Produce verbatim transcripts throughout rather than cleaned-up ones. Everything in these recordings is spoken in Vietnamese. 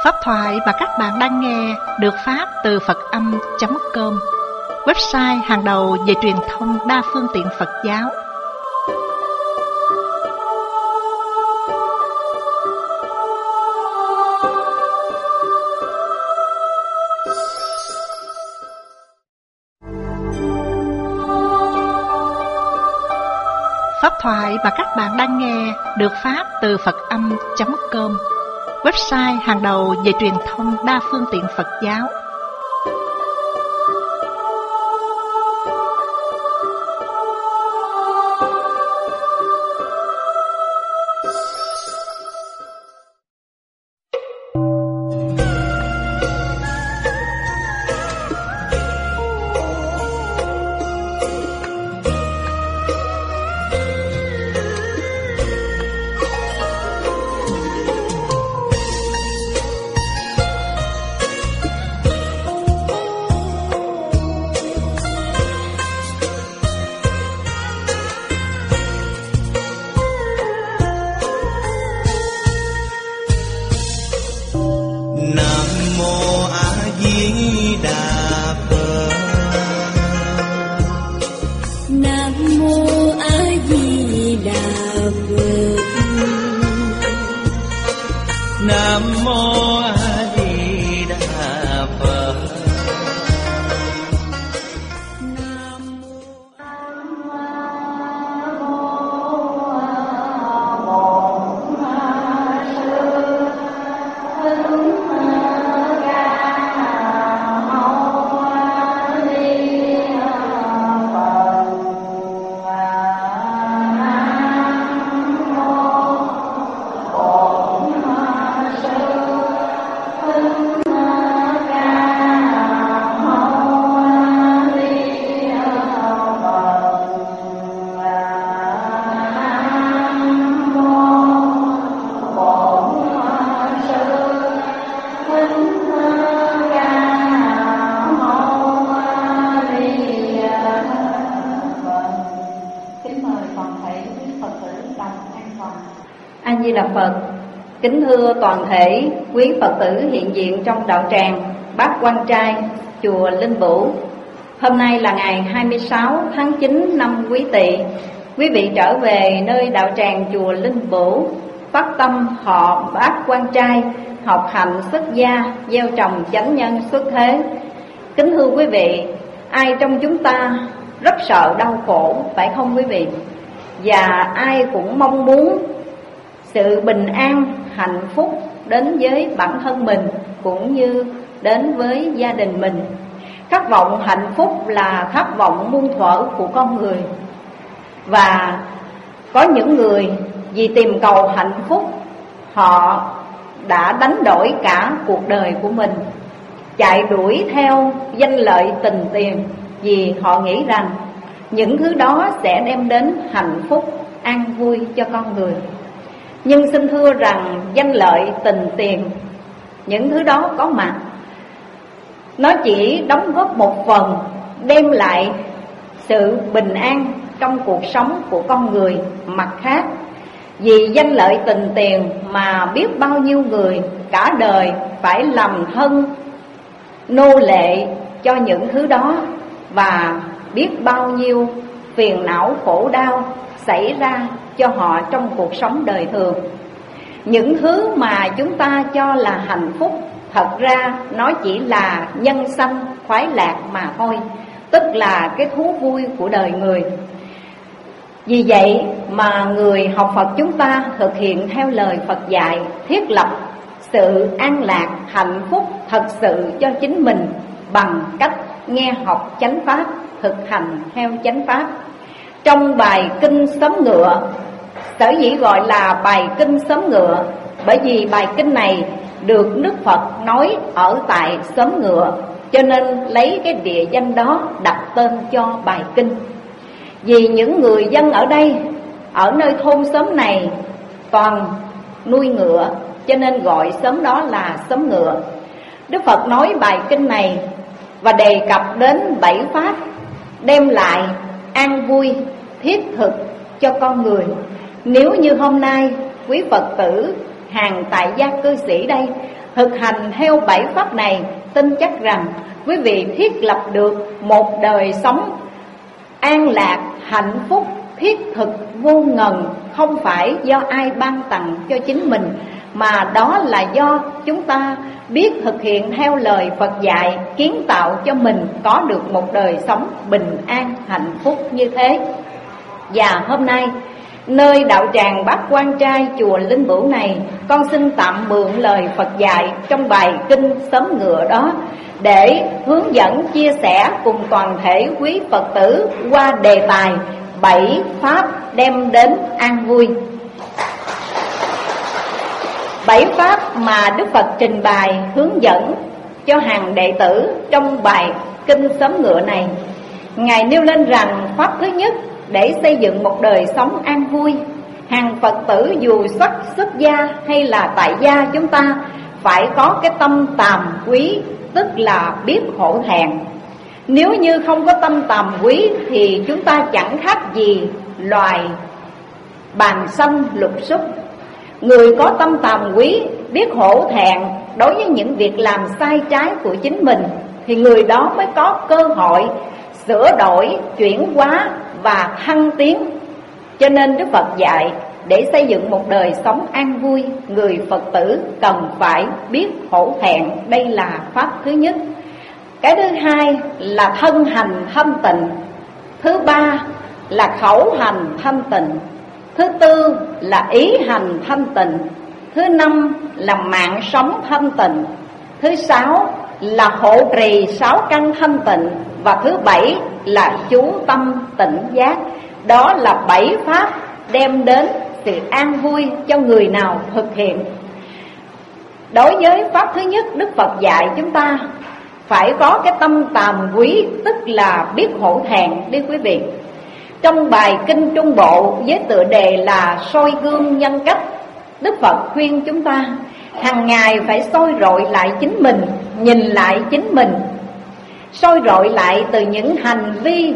Pháp thoại mà các bạn đang nghe được phát từ Phật Âm chấm com, website hàng đầu về truyền thông đa phương tiện Phật giáo. Pháp thoại mà các bạn đang nghe được phát từ Phật Âm chấm com, website hàng đầu về truyền thông đa phương tiện Phật giáo. Kính thưa toàn thể quý Phật tử hiện diện trong đạo tràng Bát Quan Trai, chùa Linh Bửu. Hôm nay là ngày hai mươi sáu tháng chín năm Quý Tỵ. Quý vị trở về nơi đạo tràng chùa Linh Bửu, phát tâm họ Bát Quan Trai, học hành xuất gia, gieo trồng chánh nhân xuất thế. Kính thưa quý vị, ai trong chúng ta rất sợ đau khổ, phải không quý vị? Và ai cũng mong muốn sự bình an, hạnh phúc đến với bản thân mình cũng như đến với gia đình mình. Khát vọng hạnh phúc là khát vọng muôn thuở của con người. Và có những người vì tìm cầu hạnh phúc, họ đã đánh đổi cả cuộc đời của mình, chạy đuổi theo danh lợi tình tiền, vì họ nghĩ rằng những thứ đó sẽ đem đến hạnh phúc, an vui cho con người. Nhưng xin thưa rằng danh lợi tình tiền, những thứ đó có mặt, nó chỉ đóng góp một phần đem lại sự bình an trong cuộc sống của con người. Mặt khác, vì danh lợi tình tiền mà biết bao nhiêu người cả đời phải làm thân nô lệ cho những thứ đó, và biết bao nhiêu phiền não khổ đau xảy ra cho họ trong cuộc sống đời thường. Những thứ mà chúng ta cho là hạnh phúc, thật ra nó chỉ là nhân sanh khoái lạc mà thôi, tức là cái thú vui của đời người. Vì vậy mà người học Phật chúng ta thực hiện theo lời Phật dạy, thiết lập sự an lạc, hạnh phúc thật sự cho chính mình bằng cách nghe học chánh pháp, thực hành theo chánh pháp. Trong bài kinh Xóm Ngựa, sở dĩ gọi là bài kinh Xóm Ngựa bởi vì bài kinh này được Đức Phật nói ở tại xóm Ngựa, cho nên lấy cái địa danh đó đặt tên cho bài kinh. Vì những người dân ở đây, ở nơi thôn xóm này toàn nuôi ngựa, cho nên gọi xóm đó là xóm Ngựa. Đức Phật nói bài kinh này và đề cập đến bảy pháp đem lại an vui thiết thực cho con người. Nếu như hôm nay quý Phật tử hàng tại gia cư sĩ đây thực hành theo bảy pháp này, tin chắc rằng quý vị thiết lập được một đời sống an lạc, hạnh phúc, thiết thực, vô ngần, không phải do ai ban tặng cho chính mình, mà đó là do chúng ta biết thực hiện theo lời Phật dạy, kiến tạo cho mình có được một đời sống bình an, hạnh phúc như thế. Và hôm nay, nơi đạo tràng Bát Quan Trai chùa Linh Bửu này, con xin tạm mượn lời Phật dạy trong bài kinh Xóm Ngựa đó để hướng dẫn chia sẻ cùng toàn thể quý Phật tử qua đề tài bảy pháp đem đến an vui. Bảy pháp mà Đức Phật trình bày hướng dẫn cho hàng đệ tử trong bài kinh Xóm Ngựa này, Ngài nêu lên rằng pháp thứ nhất để xây dựng một đời sống an vui, hàng Phật tử dù xuất xuất gia hay là tại gia chúng ta phải có cái tâm tàm quý, tức là biết hổ thẹn. Nếu như không có tâm tàm quý thì chúng ta chẳng khác gì loài bàn xanh lục xúc. Người có tâm tàm quý, biết hổ thẹn đối với những việc làm sai trái của chính mình, thì người đó mới có cơ hội sửa đổi, chuyển hóa và thăng tiến. Cho nên Đức Phật dạy để xây dựng một đời sống an vui, người Phật tử cần phải biết hổ thẹn. Đây là pháp thứ nhất. Cái thứ hai là thân hành thanh tịnh. Thứ ba là khẩu hành thanh tịnh. Thứ tư là ý hành thanh tịnh. Thứ năm là mạng sống thanh tịnh. Thứ sáu là hộ trì sáu căn thanh tịnh. Và thứ bảy là chú tâm tỉnh giác. Đó là bảy pháp đem đến sự an vui cho người nào thực hiện. Đối với pháp thứ nhất, Đức Phật dạy chúng ta phải có cái tâm tàm quý, tức là biết hổ thẹn đi quý vị. Trong bài kinh Trung Bộ với tựa đề là soi gương nhân cách, Đức Phật khuyên chúng ta hàng ngày phải soi rọi lại chính mình, nhìn lại chính mình, soi rọi lại từ những hành vi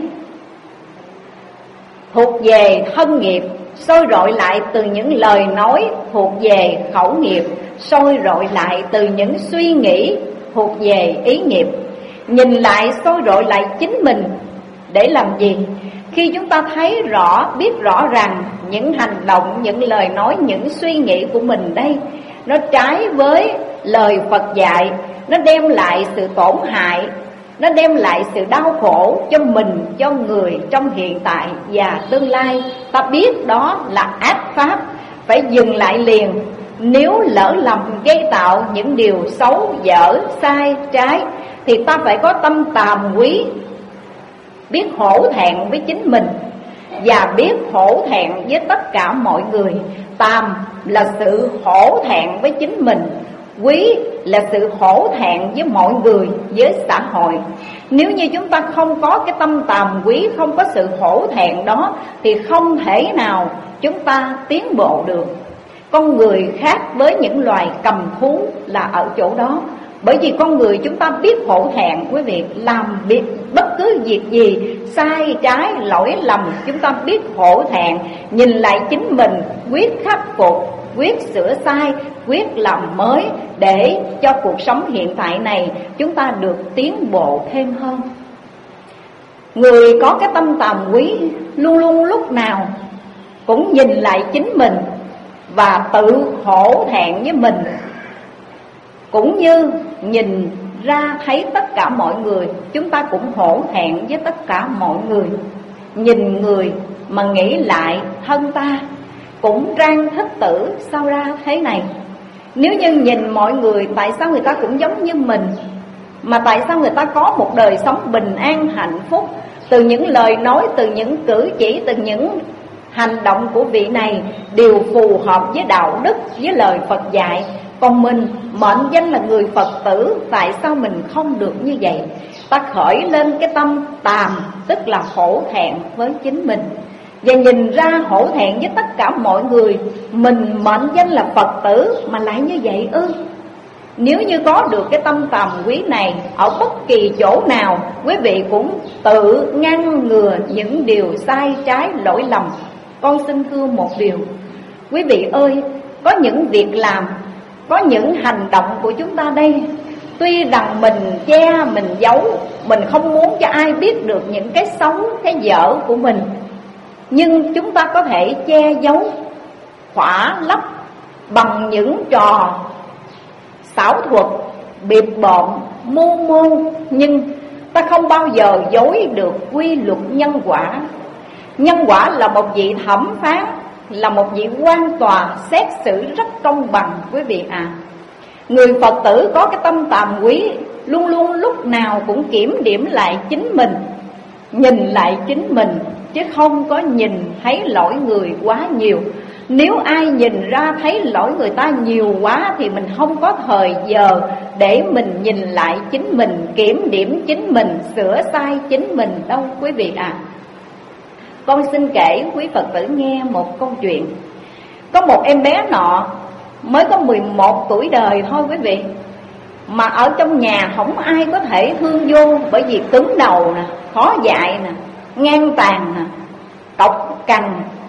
thuộc về thân nghiệp, soi rọi lại từ những lời nói thuộc về khẩu nghiệp, soi rọi lại từ những suy nghĩ thuộc về ý nghiệp. Nhìn lại, soi rọi lại chính mình để làm gì? Khi chúng ta thấy rõ, biết rõ rằng những hành động, những lời nói, những suy nghĩ của mình đây nó trái với lời Phật dạy, nó đem lại sự tổn hại, nó đem lại sự đau khổ cho mình, cho người trong hiện tại và tương lai, ta biết đó là ác pháp, phải dừng lại liền. Nếu lỡ lầm gây tạo những điều xấu, dở, sai, trái thì ta phải có tâm tàm quý, biết hổ thẹn với chính mình và biết hổ thẹn với tất cả mọi người. Tàm là sự hổ thẹn với chính mình, quý là sự hổ thẹn với mọi người, với xã hội. Nếu như chúng ta không có cái tâm tàm quý, không có sự hổ thẹn đó thì không thể nào chúng ta tiến bộ được. Con người khác với những loài cầm thú là ở chỗ đó. Bởi vì con người chúng ta biết hổ thẹn quý vị, làm việc bất cứ việc gì sai trái lỗi lầm chúng ta biết hổ thẹn, nhìn lại chính mình, quyết khắc phục, quyết sửa sai, quyết làm mới để cho cuộc sống hiện tại này chúng ta được tiến bộ thêm hơn. Người có cái tâm tàm quý luôn luôn lúc nào cũng nhìn lại chính mình và tự hổ thẹn với mình, cũng như nhìn ra thấy tất cả mọi người, chúng ta cũng hổ thẹn với tất cả mọi người. Nhìn người mà nghĩ lại thân ta cũng trang thích tử sao ra thế này. Nếu như nhìn mọi người, tại sao người ta cũng giống như mình, mà tại sao người ta có một đời sống bình an hạnh phúc, từ những lời nói, từ những cử chỉ, từ những hành động của vị này đều phù hợp với đạo đức, với lời Phật dạy. Còn mình mệnh danh là người Phật tử, tại sao mình không được như vậy? Ta khởi lên cái tâm tàm, tức là hổ thẹn với chính mình, và nhìn ra hổ thẹn với tất cả mọi người. Mình mệnh danh là Phật tử mà lại như vậy ư? Nếu như có được cái tâm tàm quý này, ở bất kỳ chỗ nào quý vị cũng tự ngăn ngừa những điều sai trái lỗi lầm. Con xin thưa một điều, quý vị ơi, có những việc làm có những hành động của chúng ta đây, tuy rằng mình che, mình giấu, mình không muốn cho ai biết được những cái xấu, cái dở của mình, nhưng chúng ta có thể che giấu, khỏa lấp bằng những trò xảo thuật, bịp bợm, mưu mô. Nhưng ta không bao giờ dối được quy luật nhân quả. Nhân quả là một vị thẩm phán, là một vị quan tòa xét xử rất công bằng quý vị à. Người Phật tử có cái tâm tàm quý, luôn luôn lúc nào cũng kiểm điểm lại chính mình, nhìn lại chính mình, chứ không có nhìn thấy lỗi người quá nhiều. Nếu ai nhìn ra thấy lỗi người ta nhiều quá thì mình không có thời giờ để mình nhìn lại chính mình, kiểm điểm chính mình, sửa sai chính mình đâu quý vị à. Con xin kể quý Phật tử nghe một câu chuyện. Có một em bé nọ mới có mười một tuổi đời thôi quý vị, mà ở trong nhà không ai có thể thương vô, bởi vì cứng đầu nè, khó dạy nè, ngang tàn nè, cọc cằn.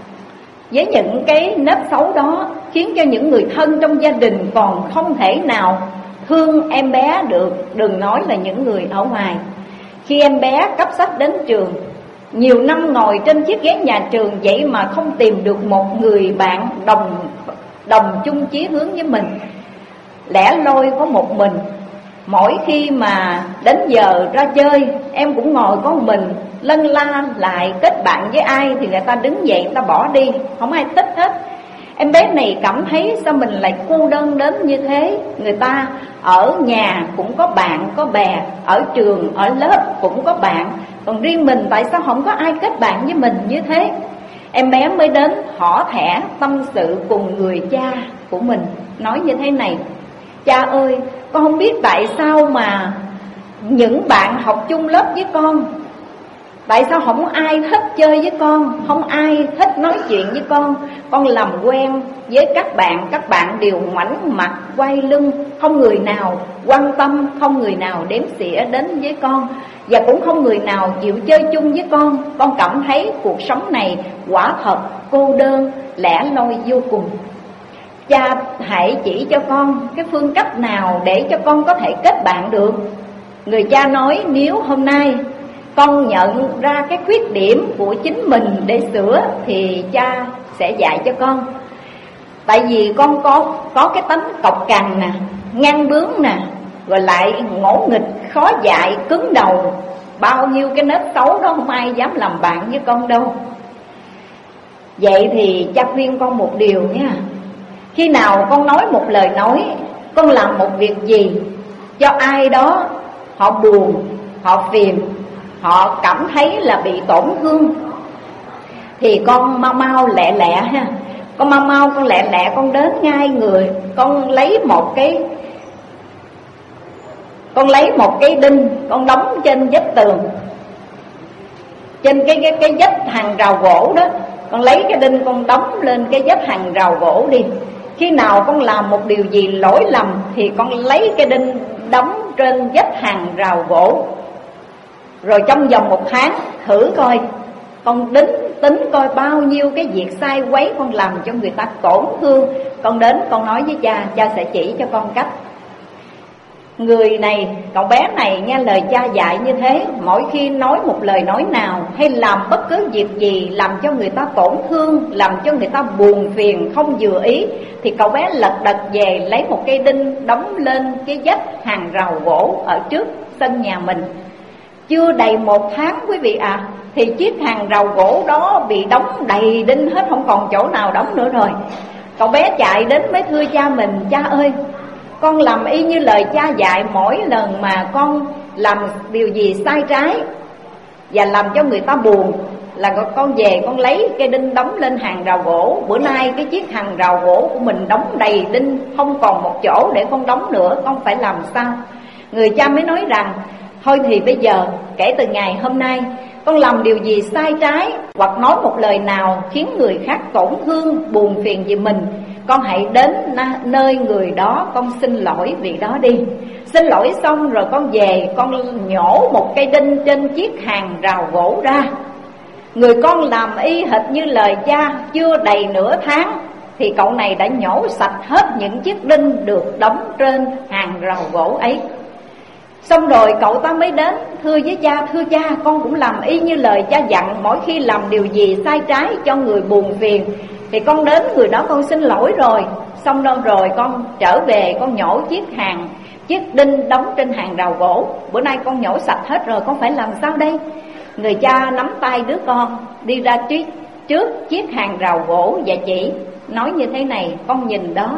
Với những cái nếp xấu đó khiến cho những người thân trong gia đình còn không thể nào thương em bé được, đừng nói là những người ở ngoài. Khi em bé cấp sách đến trường, nhiều năm ngồi trên chiếc ghế nhà trường, vậy mà không tìm được một người bạn đồng đồng chung chí hướng với mình, lẻ loi có một mình. Mỗi khi mà đến giờ ra chơi, em cũng ngồi có một mình, lân la lại kết bạn với ai thì người ta đứng dậy, người ta bỏ đi, không ai thích hết. Em bé này cảm thấy sao mình lại cô đơn đến như thế. Người ta ở nhà cũng có bạn, có bè, ở trường, ở lớp cũng có bạn, còn riêng mình tại sao không có ai kết bạn với mình như thế. Em bé mới đến thỏ thẻ tâm sự cùng người cha của mình, nói như thế này: cha ơi, con không biết tại sao mà những bạn học chung lớp với con, tại sao không ai thích chơi với con, không ai thích nói chuyện với con. Con làm quen với các bạn, các bạn đều ngoảnh mặt quay lưng, không người nào quan tâm, không người nào đếm xỉa đến với con, và cũng không người nào chịu chơi chung với con. Con cảm thấy cuộc sống này quả thật cô đơn, lẻ loi vô cùng. Cha hãy chỉ cho con cái phương cách nào để cho con có thể kết bạn được. Người cha nói nếu hôm nay con nhận ra cái khuyết điểm của chính mình để sửa thì cha sẽ dạy cho con. Tại vì con có có cái tánh cọc cằn nè, ngang bướng nè, rồi lại ngỗ nghịch, khó dạy, cứng đầu. Bao nhiêu cái nết xấu đó không ai dám làm bạn với con đâu. Vậy thì cha khuyên con một điều nha. Khi nào con nói một lời nói, con làm một việc gì cho ai đó họ buồn, họ phiền, họ cảm thấy là bị tổn thương, thì con mau mau lẹ lẹ ha, con mau mau con lẹ lẹ con đến ngay người, con lấy một cái con lấy một cái đinh, con đóng trên vách tường, trên cái cái cái vách hàng rào gỗ đó, con lấy cái đinh con đóng lên cái vách hàng rào gỗ đi. Khi nào con làm một điều gì lỗi lầm thì con lấy cái đinh đóng trên vách hàng rào gỗ, rồi trong vòng một tháng thử coi, con đính tính coi bao nhiêu cái việc sai quấy con làm cho người ta tổn thương. Con đến con nói với cha, cha sẽ chỉ cho con cách. Người này, cậu bé này nghe lời cha dạy như thế, mỗi khi nói một lời nói nào hay làm bất cứ việc gì làm cho người ta tổn thương, làm cho người ta buồn phiền, không vừa ý, thì cậu bé lật đật về lấy một cây đinh đóng lên cái vách hàng rào gỗ ở trước sân nhà mình. Chưa đầy một tháng quý vị à, thì chiếc hàng rào gỗ đó bị đóng đầy đinh hết, không còn chỗ nào đóng nữa rồi. Cậu bé chạy đến mới thưa cha mình: cha ơi, con làm y như lời cha dạy, mỗi lần mà con làm điều gì sai trái và làm cho người ta buồn là con về con lấy cây đinh đóng lên hàng rào gỗ. Bữa nay cái chiếc hàng rào gỗ của mình đóng đầy đinh, không còn một chỗ để con đóng nữa, con phải làm sao? Người cha mới nói rằng: thôi thì bây giờ kể từ ngày hôm nay, con làm điều gì sai trái hoặc nói một lời nào khiến người khác tổn thương, buồn phiền vì mình, con hãy đến nơi người đó, con xin lỗi vị đó đi. Xin lỗi xong rồi con về, con nhổ một cây đinh trên chiếc hàng rào gỗ ra. Người con làm y hệt như lời cha, chưa đầy nửa tháng thì cậu này đã nhổ sạch hết những chiếc đinh được đóng trên hàng rào gỗ ấy. Xong rồi cậu ta mới đến thưa với cha: thưa cha, con cũng làm y như lời cha dặn, mỗi khi làm điều gì sai trái cho người buồn phiền thì con đến người đó con xin lỗi rồi. Xong đâu rồi con trở về con nhổ chiếc hàng chiếc đinh đóng trên hàng rào gỗ. Bữa nay con nhổ sạch hết rồi, con phải làm sao đây? Người cha nắm tay đứa con đi ra trước, trước chiếc hàng rào gỗ và chỉ nói như thế này: con nhìn đó,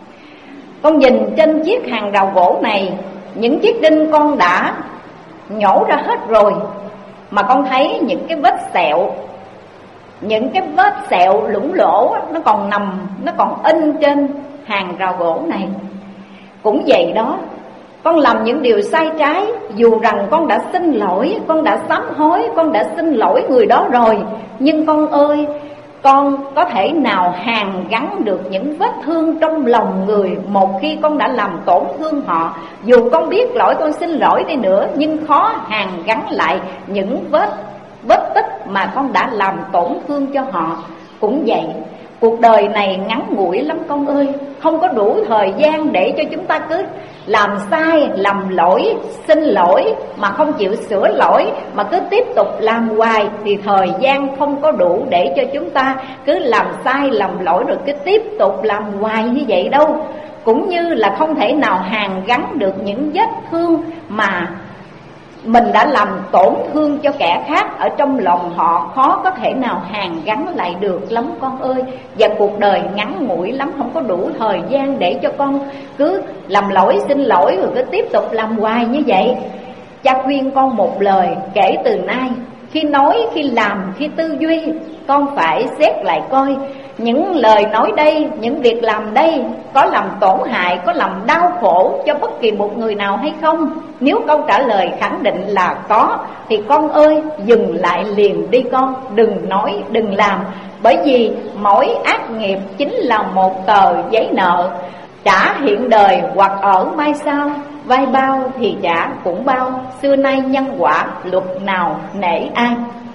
con nhìn trên chiếc hàng rào gỗ này, những chiếc đinh con đã nhổ ra hết rồi, mà con thấy những cái vết sẹo, những cái vết sẹo lủng lỗ nó còn nằm, nó còn in trên hàng rào gỗ này. Cũng vậy đó, con làm những điều sai trái, dù rằng con đã xin lỗi, con đã sám hối, con đã xin lỗi người đó rồi, nhưng con ơi, con có thể nào hàn gắn được những vết thương trong lòng người một khi con đã làm tổn thương họ? Dù con biết lỗi, con xin lỗi đi nữa, nhưng khó hàn gắn lại những vết vết tích mà con đã làm tổn thương cho họ. Cũng vậy, cuộc đời này ngắn ngủi lắm con ơi, không có đủ thời gian để cho chúng ta cứ làm sai, làm lỗi, xin lỗi mà không chịu sửa lỗi, mà cứ tiếp tục làm hoài thì thời gian không có đủ để cho chúng ta cứ làm sai, làm lỗi rồi cứ tiếp tục làm hoài như vậy đâu. Cũng như là không thể nào hàn gắn được những vết thương mà mình đã làm tổn thương cho kẻ khác ở trong lòng họ, khó có thể nào hàn gắn lại được lắm con ơi. Và cuộc đời ngắn ngủi lắm, không có đủ thời gian để cho con cứ làm lỗi, xin lỗi rồi cứ tiếp tục làm hoài như vậy. Cha khuyên con một lời: kể từ nay, khi nói, khi làm, khi tư duy, con phải xét lại coi những lời nói đây, những việc làm đây có làm tổn hại, có làm đau khổ cho bất kỳ một người nào hay không. Nếu câu trả lời khẳng định là có thì con ơi, dừng lại liền đi con, đừng nói, đừng làm. Bởi vì mỗi ác nghiệp chính là một tờ giấy nợ, trả hiện đời hoặc ở mai sau, vai bao thì trả cũng bao, xưa nay nhân quả luật nào nể ai.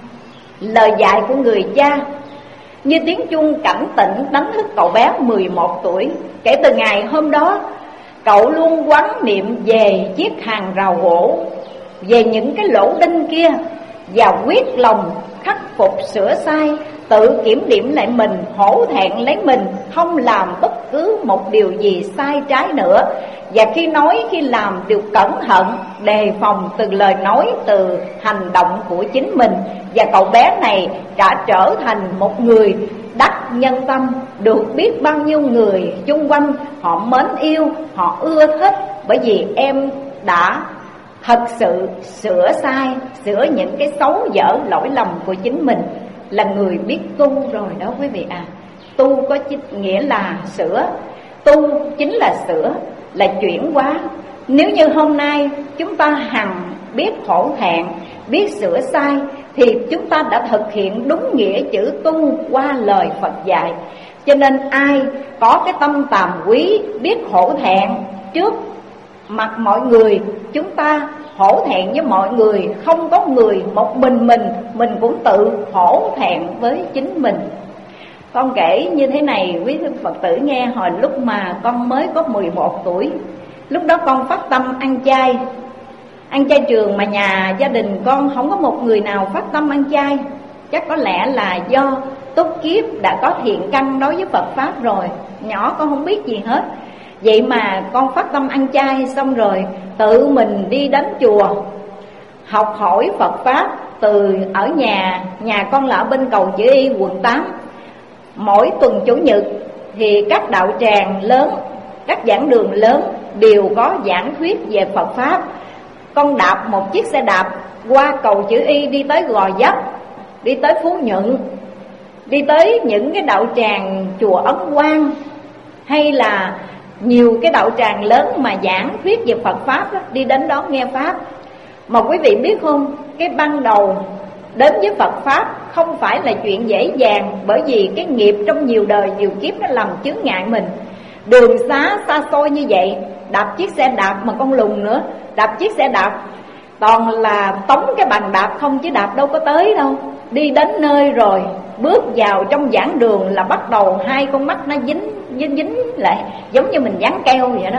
Lời dạy của người cha như tiếng chuông cảnh tỉnh đánh thức cậu bé mười một tuổi. Kể từ ngày hôm đó, cậu luôn quán niệm về chiếc hàng rào gỗ, về những cái lỗ đinh kia, và quyết lòng khắc phục sửa sai, tự kiểm điểm lại mình, hổ thẹn lấy mình, không làm bất cứ một điều gì sai trái nữa. Và khi nói, khi làm đều cẩn thận, đề phòng từ lời nói, từ hành động của chính mình. Và cậu bé này đã trở thành một người đắc nhân tâm, được biết bao nhiêu người chung quanh họ mến yêu, họ ưa thích, bởi vì em đã thật sự sửa sai, sửa những cái xấu dở lỗi lầm của chính mình. Là người biết tu rồi đó quý vị à. Tu có nghĩa là sửa, tu chính là sửa, là chuyển hóa. Nếu như hôm nay chúng ta hằng biết hổ thẹn, biết sửa sai, thì chúng ta đã thực hiện đúng nghĩa chữ tu qua lời Phật dạy. Cho nên ai có cái tâm tàm quý, biết hổ thẹn trước mặt mọi người, chúng ta hổ thẹn với mọi người, không có người, một mình mình, mình cũng tự hổ thẹn với chính mình. Con kể như thế này quý Phật tử nghe, hồi lúc mà con mới có mười một tuổi, lúc đó con phát tâm ăn chay, ăn chay trường, mà nhà gia đình con không có một người nào phát tâm ăn chay. Chắc có lẽ là do túc kiếp đã có thiện căn đối với Phật Pháp rồi, nhỏ con không biết gì hết. Vậy mà con phát tâm ăn chay, xong rồi tự mình đi đến chùa học hỏi Phật Pháp. Từ ở nhà, nhà con là ở bên cầu Chữ Y quận tám. Mỗi tuần Chủ nhật thì các đạo tràng lớn, các giảng đường lớn đều có giảng thuyết về Phật Pháp. Con đạp một chiếc xe đạp qua cầu Chữ Y đi tới Gò Vấp, đi tới Phú Nhuận, đi tới những cái đạo tràng chùa Ấn Quang, hay là nhiều cái đạo tràng lớn mà giảng thuyết về Phật Pháp đó, đi đến đó nghe Pháp. Mà quý vị biết không, cái ban đầu đến với Phật Pháp không phải là chuyện dễ dàng, bởi vì cái nghiệp trong nhiều đời nhiều kiếp nó làm chướng ngại mình. Đường xá xa xôi như vậy, đạp chiếc xe đạp mà con lùn nữa, đạp chiếc xe đạp toàn là tống cái bàn đạp không, chứ đạp đâu có tới đâu. Đi đến nơi rồi, bước vào trong giảng đường là bắt đầu hai con mắt nó dính dính dính lại, giống như mình dán keo vậy đó.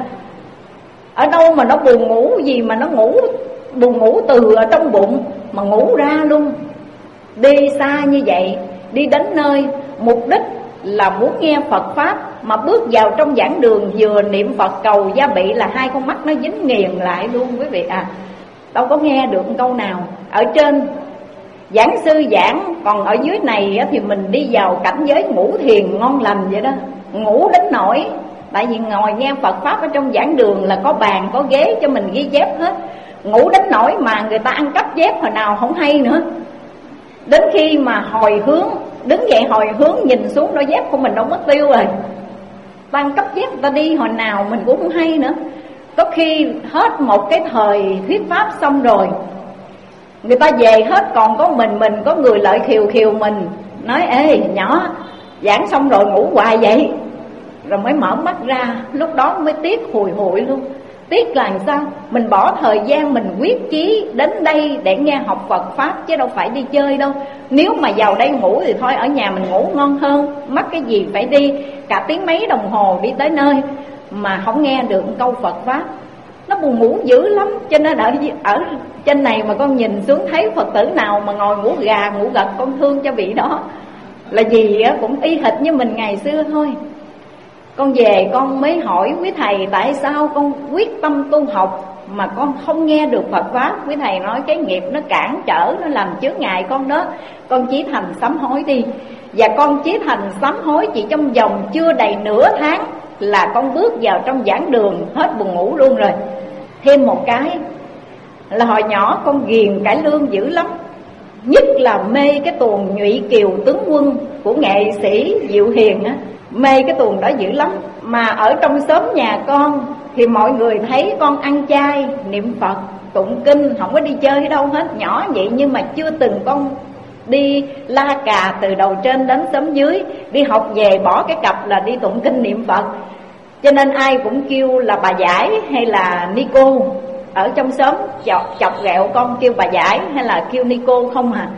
Ở đâu mà nó buồn ngủ gì mà nó ngủ, buồn ngủ từ ở trong bụng mà ngủ ra luôn. Đi xa như vậy, đi đến nơi mục đích là muốn nghe Phật Pháp, mà bước vào trong giảng đường vừa niệm Phật cầu gia bị là hai con mắt nó dính nghiền lại luôn quý vị à. Đâu có nghe được câu nào. Ở trên giảng sư giảng, còn ở dưới này thì mình đi vào cảnh giới ngủ thiền ngon lành vậy đó. Ngủ đến nỗi, tại vì ngồi nghe Phật Pháp ở trong giảng đường là có bàn có ghế cho mình ghi chép hết. Ngủ đến nỗi mà người ta ăn cắp dép hồi nào không hay nữa. Đến khi mà hồi hướng, đứng dậy hồi hướng nhìn xuống đôi dép của mình đâu mất tiêu rồi. Ta ăn cắp dép ta đi hồi nào mình cũng không hay nữa. Có khi hết một cái thời thuyết Pháp xong rồi, người ta về hết còn có mình mình, có người lợi khiều khiều mình, nói ê nhỏ giảng xong rồi ngủ hoài vậy. Rồi mới mở mắt ra, lúc đó mới tiếc hùi hụi luôn. Tiếc là sao? Mình bỏ thời gian mình quyết chí đến đây để nghe học Phật Pháp chứ đâu phải đi chơi đâu. Nếu mà vào đây ngủ thì thôi ở nhà mình ngủ ngon hơn. Mắc cái gì phải đi cả tiếng mấy đồng hồ đi tới nơi mà không nghe được câu Phật Pháp. Nó buồn ngủ dữ lắm. Cho nên ở, ở trên này mà con nhìn xuống thấy Phật tử nào mà ngồi ngủ gà ngủ gật, con thương cho vị đó. Là gì cũng y hệt như mình ngày xưa thôi. Con về con mới hỏi quý thầy tại sao con quyết tâm tu học mà con không nghe được Phật Pháp. Quý thầy nói cái nghiệp nó cản trở, nó làm chướng ngại con đó. Con chí thành sám hối đi. Và con chí thành sám hối chỉ trong vòng chưa đầy nửa tháng là con bước vào trong giảng đường hết buồn ngủ luôn rồi. Thêm một cái là hồi nhỏ con ghiền cải lương dữ lắm. Nhất là mê cái tuồng Nhụy Kiều Tướng Quân của nghệ sĩ Diệu Hiền á. Mê cái tuồng đó dữ lắm. Mà ở trong xóm nhà con thì mọi người thấy con ăn chay, niệm Phật, tụng kinh, không có đi chơi ở đâu hết. Nhỏ vậy nhưng mà chưa từng con đi la cà từ đầu trên đến xóm dưới. Đi học về bỏ cái cặp là đi tụng kinh niệm Phật. Cho nên ai cũng kêu là bà Giải hay là Nico. Ở trong xóm chọc, chọc ghẹo con kêu bà Giải hay là kêu Nico không à.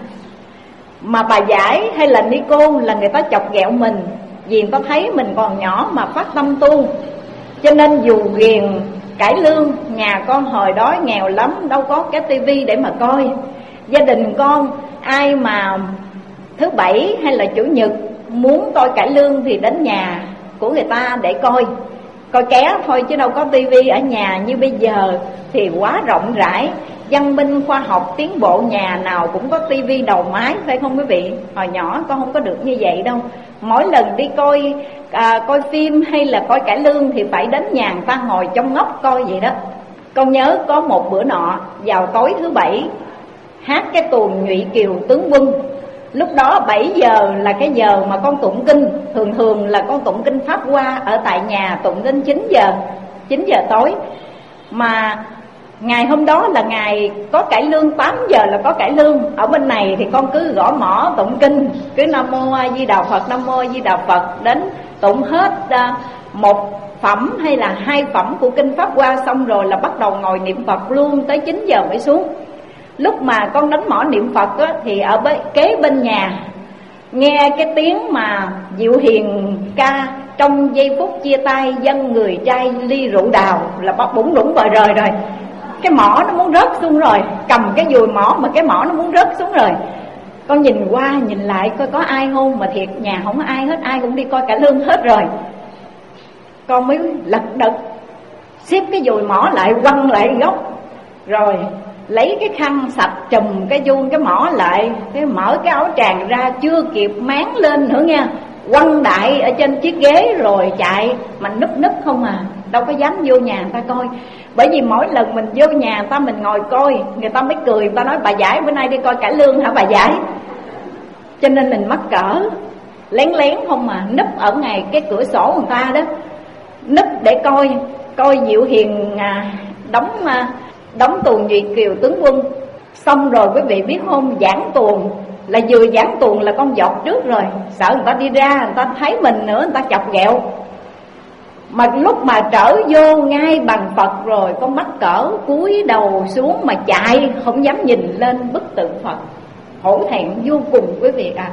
Mà bà Giải hay là Nico là người ta chọc ghẹo mình, vì người ta thấy mình còn nhỏ mà phát tâm tu. Cho nên dù ghiền cải lương, nhà con hồi đó nghèo lắm, đâu có cái tivi để mà coi. Gia đình con ai mà thứ bảy hay là chủ nhật muốn coi cải lương thì đến nhà của người ta để coi. Coi ké thôi chứ đâu có tivi ở nhà như bây giờ thì quá rộng rãi. Văn minh khoa học tiến bộ, nhà nào cũng có tivi đầu máy, phải không quý vị? Hồi nhỏ con không có được như vậy đâu. Mỗi lần đi coi à, coi phim hay là coi cải lương thì phải đến nhà người ta ngồi trong ngóc coi vậy đó. Con nhớ có một bữa nọ vào tối thứ bảy hát cái tuồng Nhụy Kiều Tướng Quân. Lúc đó bảy giờ là cái giờ mà con tụng kinh. Thường thường là con tụng kinh Pháp Hoa ở tại nhà tụng đến chín giờ, chín giờ tối. Mà ngày hôm đó là ngày có cải lương, tám giờ là có cải lương. Ở bên này thì con cứ gõ mõ tụng kinh, cứ Nam Mô A Di Đà Phật, Nam Mô A Di Đà Phật, đến tụng hết một phẩm hay là hai phẩm của kinh Pháp Hoa xong rồi là bắt đầu ngồi niệm Phật luôn tới chín giờ mới xuống. Lúc mà con đánh mõ niệm Phật á, thì ở bên, kế bên nhà nghe cái tiếng mà Diệu Hiền ca trong giây phút chia tay dân người trai ly rượu đào là bắt bủng rủng bời rời rồi. Cái mỏ nó muốn rớt xuống rồi, cầm cái dùi mỏ mà cái mỏ nó muốn rớt xuống rồi. Con nhìn qua nhìn lại coi có ai không, mà thiệt nhà không có ai hết, ai cũng đi coi cải lương hết rồi. Con mới lật đật xếp cái dùi mỏ lại, quăng lại gốc, rồi lấy cái khăn sạch chùm cái vuông cái mỏ lại, cái mở cái áo tràng ra, chưa kịp máng lên nữa nha, quăng đại ở trên chiếc ghế rồi chạy. Mà núp núp không à, đâu có dám vô nhà người ta coi. Bởi vì mỗi lần mình vô nhà người ta mình ngồi coi, người ta mới cười, người ta nói bà Giải bữa nay đi coi cải lương hả bà Giải. Cho nên mình mắc cỡ, lén lén không mà, núp ở ngay cái cửa sổ người ta đó, núp để coi, coi Diệu Hiền à, đóng à, đóng tuồng Nhụy Kiều Tướng Quân. Xong rồi quý vị biết không, giảng tuồng là vừa giảng tuồng là con dọt trước rồi, sợ người ta đi ra người ta thấy mình nữa, người ta chọc ghẹo. Mà lúc mà trở vô ngay bằng Phật rồi, con mắc cỡ cúi đầu xuống mà chạy, không dám nhìn lên bức tượng Phật, hổ thẹn vô cùng quý vị à.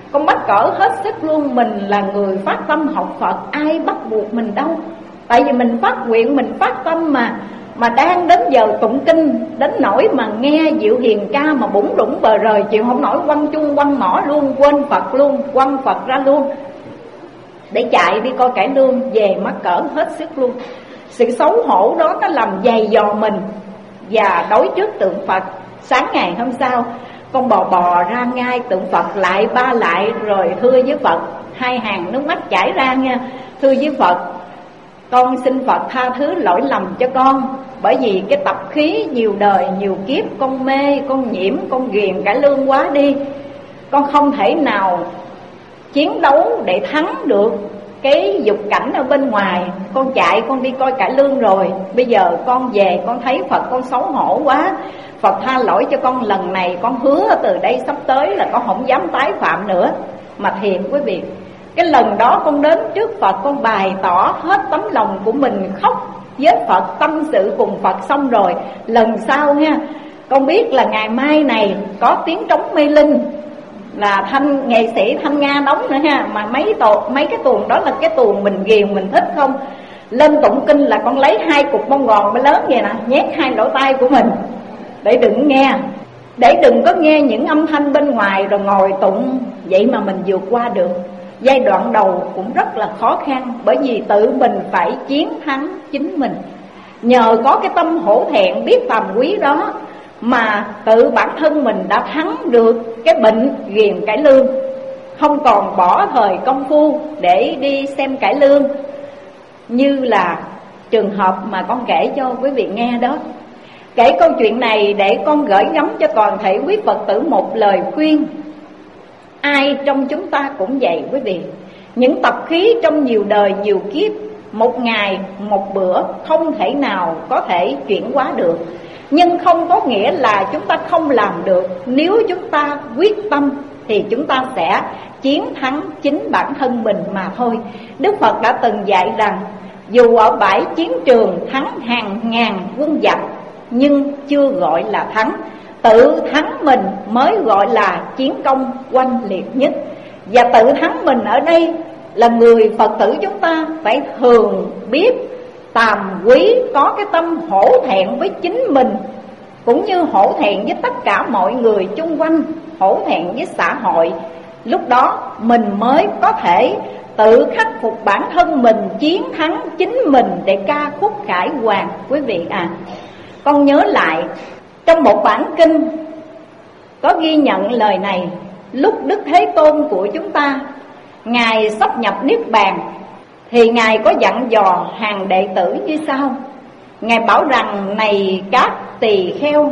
con mắc cỡ hết sức luôn. Mình là người phát tâm học Phật, ai bắt buộc mình đâu. Tại vì mình phát nguyện, mình phát tâm mà. Mà đang đến giờ tụng kinh, đến nỗi mà nghe Diệu Hiền ca mà bủng rủng bờ rời, chịu không nổi, quăng chung quăng mỏ luôn, quên Phật luôn, quăng Phật ra luôn, để chạy đi coi cải lương, về mắc cỡ hết sức luôn. Sự xấu hổ đó nó làm dày dò mình. Và đối trước tượng Phật, sáng ngày hôm sau con bò bò ra ngay tượng Phật, lại ba lại rồi thưa với Phật, hai hàng nước mắt chảy ra nha. Thưa với Phật, con xin Phật tha thứ lỗi lầm cho con, bởi vì cái tập khí nhiều đời nhiều kiếp, con mê, con nhiễm, con ghiền cải lương quá đi. Con không thể nào chiến đấu để thắng được cái dục cảnh ở bên ngoài. Con chạy, con đi coi cải lương rồi, bây giờ con về con thấy Phật con xấu hổ quá. Phật tha lỗi cho con lần này, con hứa từ đây sắp tới là con không dám tái phạm nữa. Mà thiệt quý vị, cái lần đó con đến trước Phật, con bày tỏ hết tấm lòng của mình, khóc với Phật, tâm sự cùng Phật xong rồi. Lần sau nha, con biết là ngày mai này có tiếng trống mê linh, là thanh nghệ sĩ Thanh Nga đóng nữa ha. Mà mấy tuồng, mấy cái tuồng đó là cái tuồng mình ghiền, mình thích không. Lên tụng kinh là con lấy hai cục bông gòn mới lớn vậy nè, nhét hai lỗ tai của mình để đừng nghe, để đừng có nghe những âm thanh bên ngoài rồi ngồi tụng. Vậy mà mình vượt qua được. Giai đoạn đầu cũng rất là khó khăn, bởi vì tự mình phải chiến thắng chính mình. Nhờ có cái tâm hổ thẹn biết tầm quý đó mà tự bản thân mình đã thắng được cái bệnh ghiền cải lương, không còn bỏ thời công phu để đi xem cải lương, như là trường hợp mà con kể cho quý vị nghe đó. Kể câu chuyện này để con gửi gắm cho toàn thể quý Phật tử một lời khuyên. Ai trong chúng ta cũng vậy quý vị. Những tập khí trong nhiều đời nhiều kiếp, một ngày một bữa không thể nào có thể chuyển hóa được. Nhưng không có nghĩa là chúng ta không làm được. Nếu chúng ta quyết tâm thì chúng ta sẽ chiến thắng chính bản thân mình mà thôi. Đức Phật đã từng dạy rằng, dù ở bãi chiến trường thắng hàng ngàn quân giặc, nhưng chưa gọi là thắng. Tự thắng mình mới gọi là chiến công oanh liệt nhất. Và tự thắng mình ở đây là người Phật tử chúng ta phải thường biết tàm quý, có cái tâm hổ thẹn với chính mình, cũng như hổ thẹn với tất cả mọi người chung quanh, hổ thẹn với xã hội. Lúc đó mình mới có thể tự khắc phục bản thân mình, chiến thắng chính mình để ca khúc khải hoàn. Quý vị à, con nhớ lại trong một bản kinh có ghi nhận lời này. Lúc Đức Thế Tôn của chúng ta Ngài sắp nhập Niết Bàn thì Ngài có dặn dò hàng đệ tử như sau. Ngài bảo rằng, này các tỳ kheo,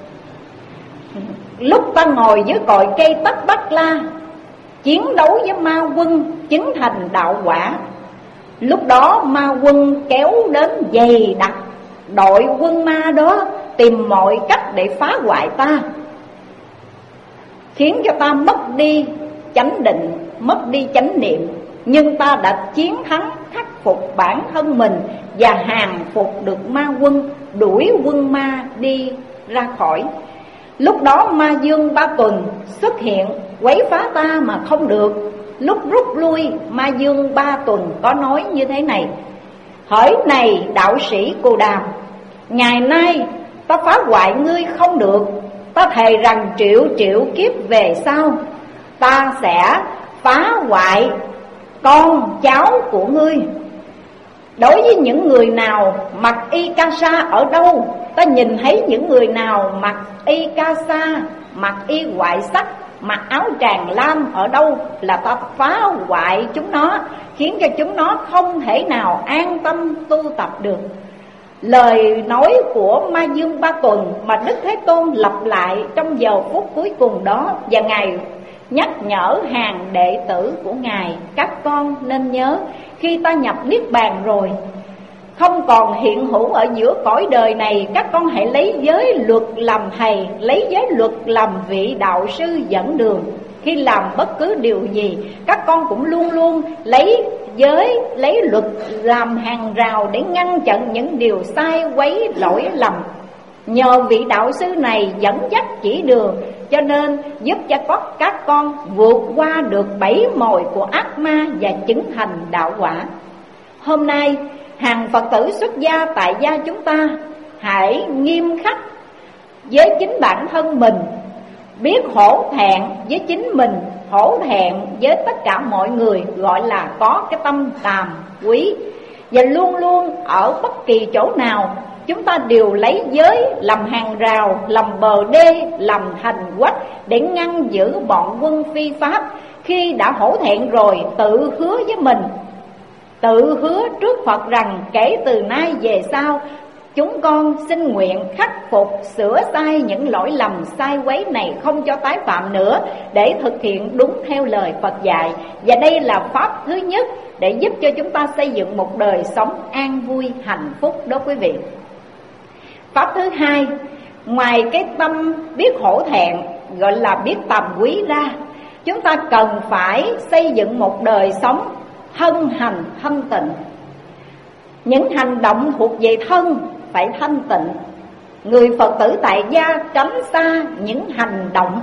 lúc ta ngồi dưới cội cây Tất Bát La chiến đấu với ma quân chứng thành đạo quả, lúc đó ma quân kéo đến dày đặc, đội quân ma đó tìm mọi cách để phá hoại ta, khiến cho ta mất đi chánh định, mất đi chánh niệm. Nhưng ta đã chiến thắng, khắc phục bản thân mình và hàng phục được ma quân, đuổi quân ma đi ra khỏi. Lúc đó ma dương Ba Tuần xuất hiện quấy phá ta mà không được. Lúc rút lui, ma dương Ba Tuần có nói như thế này: hỡi này đạo sĩ Cù Đàm, ngày nay ta phá hoại ngươi không được. Ta thề rằng triệu triệu kiếp về sau ta sẽ phá hoại con cháu của ngươi. Đối với những người nào mặc y ca sa ở đâu, ta nhìn thấy những người nào mặc y ca sa, mặc y ngoại sắc, mặc áo tràng lam ở đâu là ta phá hoại chúng nó, khiến cho chúng nó không thể nào an tâm tu tập được. Lời nói của ma dương Ba Tuần mà Đức Thế Tôn lặp lại trong giờ phút cuối cùng đó. Và Ngài nhắc nhở hàng đệ tử của Ngài: các con nên nhớ, khi ta nhập Niết Bàn rồi, không còn hiện hữu ở giữa cõi đời này, các con hãy lấy giới luật làm thầy, lấy giới luật làm vị đạo sư dẫn đường. Khi làm bất cứ điều gì, các con cũng luôn luôn lấy giới, lấy luật làm hàng rào để ngăn chặn những điều sai quấy lỗi lầm. Nhờ vị đạo sư này dẫn dắt chỉ đường, cho nên giúp cho các con vượt qua được bẫy mồi của ác ma và chứng thành đạo quả. Hôm nay hàng Phật tử xuất gia tại gia chúng ta hãy nghiêm khắc với chính bản thân mình, biết hổ thẹn với chính mình, hổ thẹn với tất cả mọi người, gọi là có cái tâm tàm quý. Và luôn luôn ở bất kỳ chỗ nào chúng ta đều lấy giới làm hàng rào, làm bờ đê, làm thành quách để ngăn giữ bọn quân phi pháp. Khi đã hổ thẹn rồi, tự hứa với mình, tự hứa trước Phật rằng kể từ nay về sau chúng con xin nguyện khắc phục, sửa sai những lỗi lầm sai quấy này, không cho tái phạm nữa, để thực hiện đúng theo lời Phật dạy. Và đây là pháp thứ nhất để giúp cho chúng ta xây dựng một đời sống an vui, hạnh phúc đó quý vị. Pháp thứ hai, ngoài cái tâm biết hổ thẹn, gọi là biết tầm quý ra, chúng ta cần phải xây dựng một đời sống thân hành thanh tịnh. Những hành động thuộc về thân phải thanh tịnh. Người Phật tử tại gia tránh xa những hành động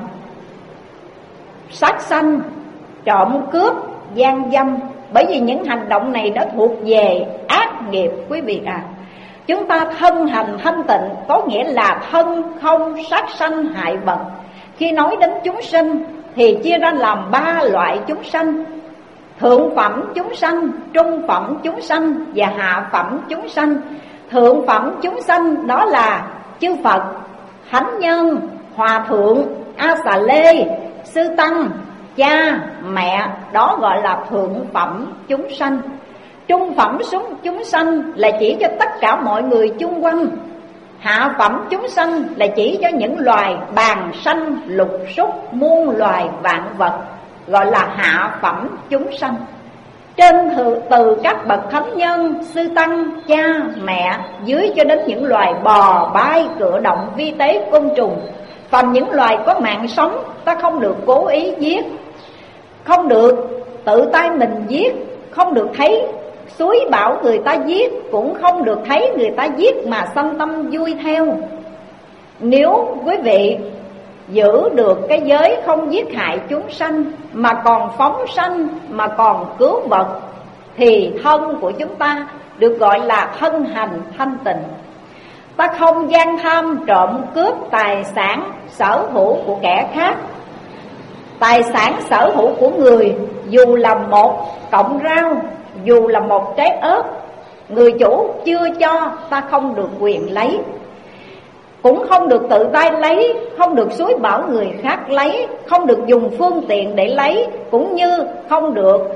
sát sanh, trộm cướp, gian dâm, bởi vì những hành động này nó thuộc về ác nghiệp quý vị à. Chúng ta thân hành thanh tịnh có nghĩa là thân không sát sanh hại vật. Khi nói đến chúng sinh thì chia ra làm ba loại chúng sanh: thượng phẩm chúng sanh, trung phẩm chúng sanh và hạ phẩm chúng sanh. Thượng phẩm chúng sanh đó là chư Phật, thánh nhân, hòa thượng, a xà lê, sư tăng, cha, mẹ, đó gọi là thượng phẩm chúng sanh. Trung phẩm chúng sanh là chỉ cho tất cả mọi người chung quanh. Hạ phẩm chúng sanh là chỉ cho những loài bàng sanh, lục súc, muôn loài vạn vật, gọi là hạ phẩm chúng sanh. Trên từ các bậc thánh nhân, sư tăng, cha, mẹ, dưới cho đến những loài bò, bay, cựa động, vi tế, côn trùng. Còn những loài có mạng sống, ta không được cố ý giết, không được tự tay mình giết, không được thấy suối bảo người ta giết, cũng không được thấy người ta giết mà sanh tâm vui theo. Nếu quý vị giữ được cái giới không giết hại chúng sanh, mà còn phóng sanh, mà còn cứu vật, thì thân của chúng ta được gọi là thân hành thanh tịnh. Ta không gian tham, trộm cướp tài sản sở hữu của kẻ khác. Tài sản sở hữu của người, dù là một cọng rau, dù là một trái ớt, người chủ chưa cho, ta không được quyền lấy, cũng không được tự tay lấy, không được xúi bảo người khác lấy, không được dùng phương tiện để lấy, cũng như không được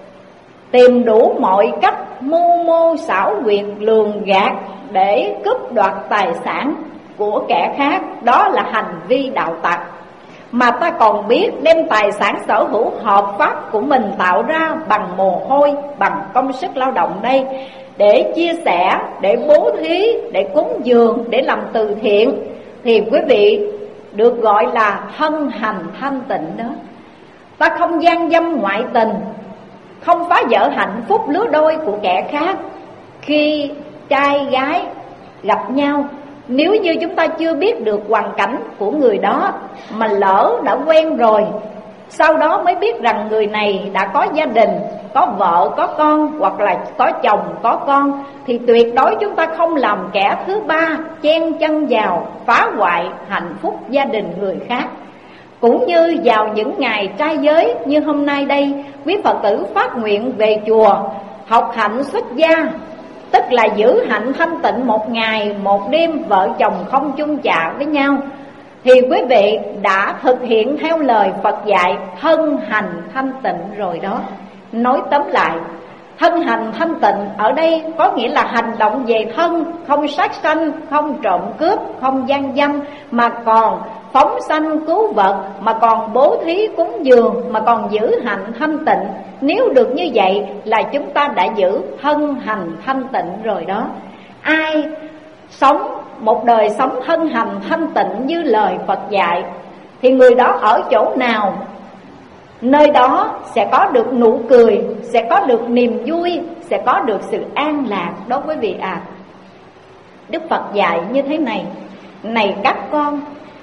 tìm đủ mọi cách mưu mô xảo quyệt lường gạt để cướp đoạt tài sản của kẻ khác. Đó là hành vi đạo tặc. Mà ta còn biết đem tài sản sở hữu hợp pháp của mình tạo ra bằng mồ hôi, bằng công sức lao động đây, để chia sẻ, để bố thí, để cúng dường, để làm từ thiện, thì quý vị được gọi là thân hành thanh tịnh đó. Ta không gian dâm ngoại tình, không phá vỡ hạnh phúc lứa đôi của kẻ khác. Khi trai gái gặp nhau, nếu như chúng ta chưa biết được hoàn cảnh của người đó, mà lỡ đã quen rồi, sau đó mới biết rằng người này đã có gia đình, có vợ, có con, hoặc là có chồng, có con, thì tuyệt đối chúng ta không làm kẻ thứ ba chen chân vào phá hoại hạnh phúc gia đình người khác. Cũng như vào những ngày trai giới như hôm nay đây, quý Phật tử phát nguyện về chùa học hạnh xuất gia, tức là giữ hạnh thanh tịnh một ngày một đêm vợ chồng không chung chạ với nhau, thì quý vị đã thực hiện theo lời Phật dạy thân hành thanh tịnh rồi đó. Nói tóm lại, thân hành thanh tịnh ở đây có nghĩa là hành động về thân, không sát sanh, không trộm cướp, không gian dâm, mà còn phóng sanh cứu vật, mà còn bố thí cúng dường, mà còn giữ hạnh thanh tịnh. Nếu được như vậy là chúng ta đã giữ thân hành thanh tịnh rồi đó. Ai sống một đời sống thân hành thanh tịnh như lời Phật dạy, thì người đó ở chỗ nào, nơi đó sẽ có được nụ cười, sẽ có được niềm vui, sẽ có được sự an lạc đó quý vị à. Đức Phật dạy như thế này: này các con,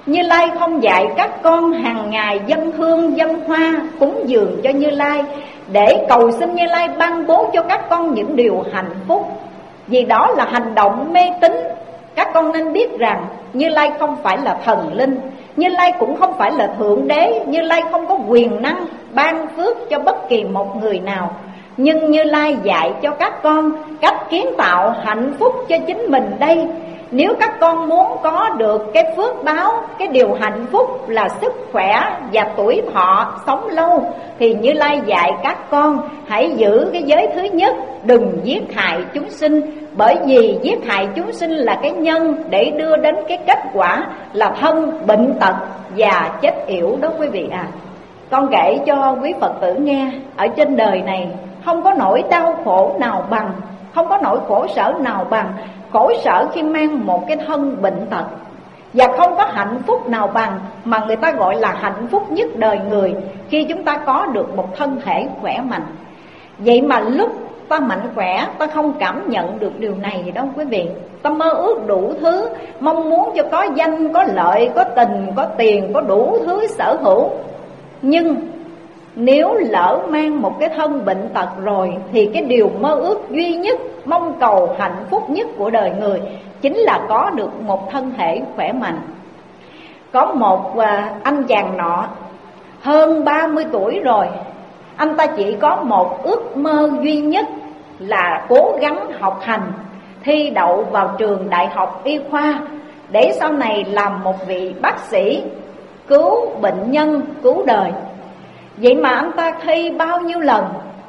Như Lai không dạy các con hàng ngày dâng hương dâng hoa cúng dường cho Như Lai, để cầu xin Như Lai ban bố cho các con những điều hạnh phúc, vì đó là hành động mê tín. Các con nên biết rằng Như Lai không phải là thần linh, Như Lai cũng không phải là thượng đế, Như Lai không có quyền năng ban phước cho bất kỳ một người nào. Nhưng Như Lai dạy cho các con cách kiến tạo hạnh phúc cho chính mình đây. Nếu các con muốn có được cái phước báo, cái điều hạnh phúc là sức khỏe và tuổi thọ sống lâu, thì Như Lai dạy các con hãy giữ cái giới thứ nhất, đừng giết hại chúng sinh. Bởi vì giết hại chúng sinh là cái nhân để đưa đến cái kết quả là thân bệnh tật và chết yểu đó quý vị à. Con kể cho quý Phật tử nghe, ở trên đời này không có nỗi đau khổ nào bằng, không có nỗi khổ sở nào bằng khổ sở khi mang một cái thân bệnh tật. Và không có hạnh phúc nào bằng mà người ta gọi là hạnh phúc nhất đời người, khi chúng ta có được một thân thể khỏe mạnh. Vậy mà lúc ta mạnh khỏe, ta không cảm nhận được điều này đâu quý vị. Ta mơ ước đủ thứ, mong muốn cho có danh, có lợi, có tình, có tiền, có đủ thứ sở hữu. Nhưng nếu lỡ mang một cái thân bệnh tật rồi, thì cái điều mơ ước duy nhất, mong cầu hạnh phúc nhất của đời người chính là có được một thân thể khỏe mạnh. Có một anh chàng nọ hơn ba mươi tuổi rồi, anh ta chỉ có một ước mơ duy nhất là cố gắng học hành, thi đậu vào trường đại học y khoa, để sau này làm một vị bác sĩ cứu bệnh nhân, cứu đời. Vậy mà anh ta thi bao nhiêu lần,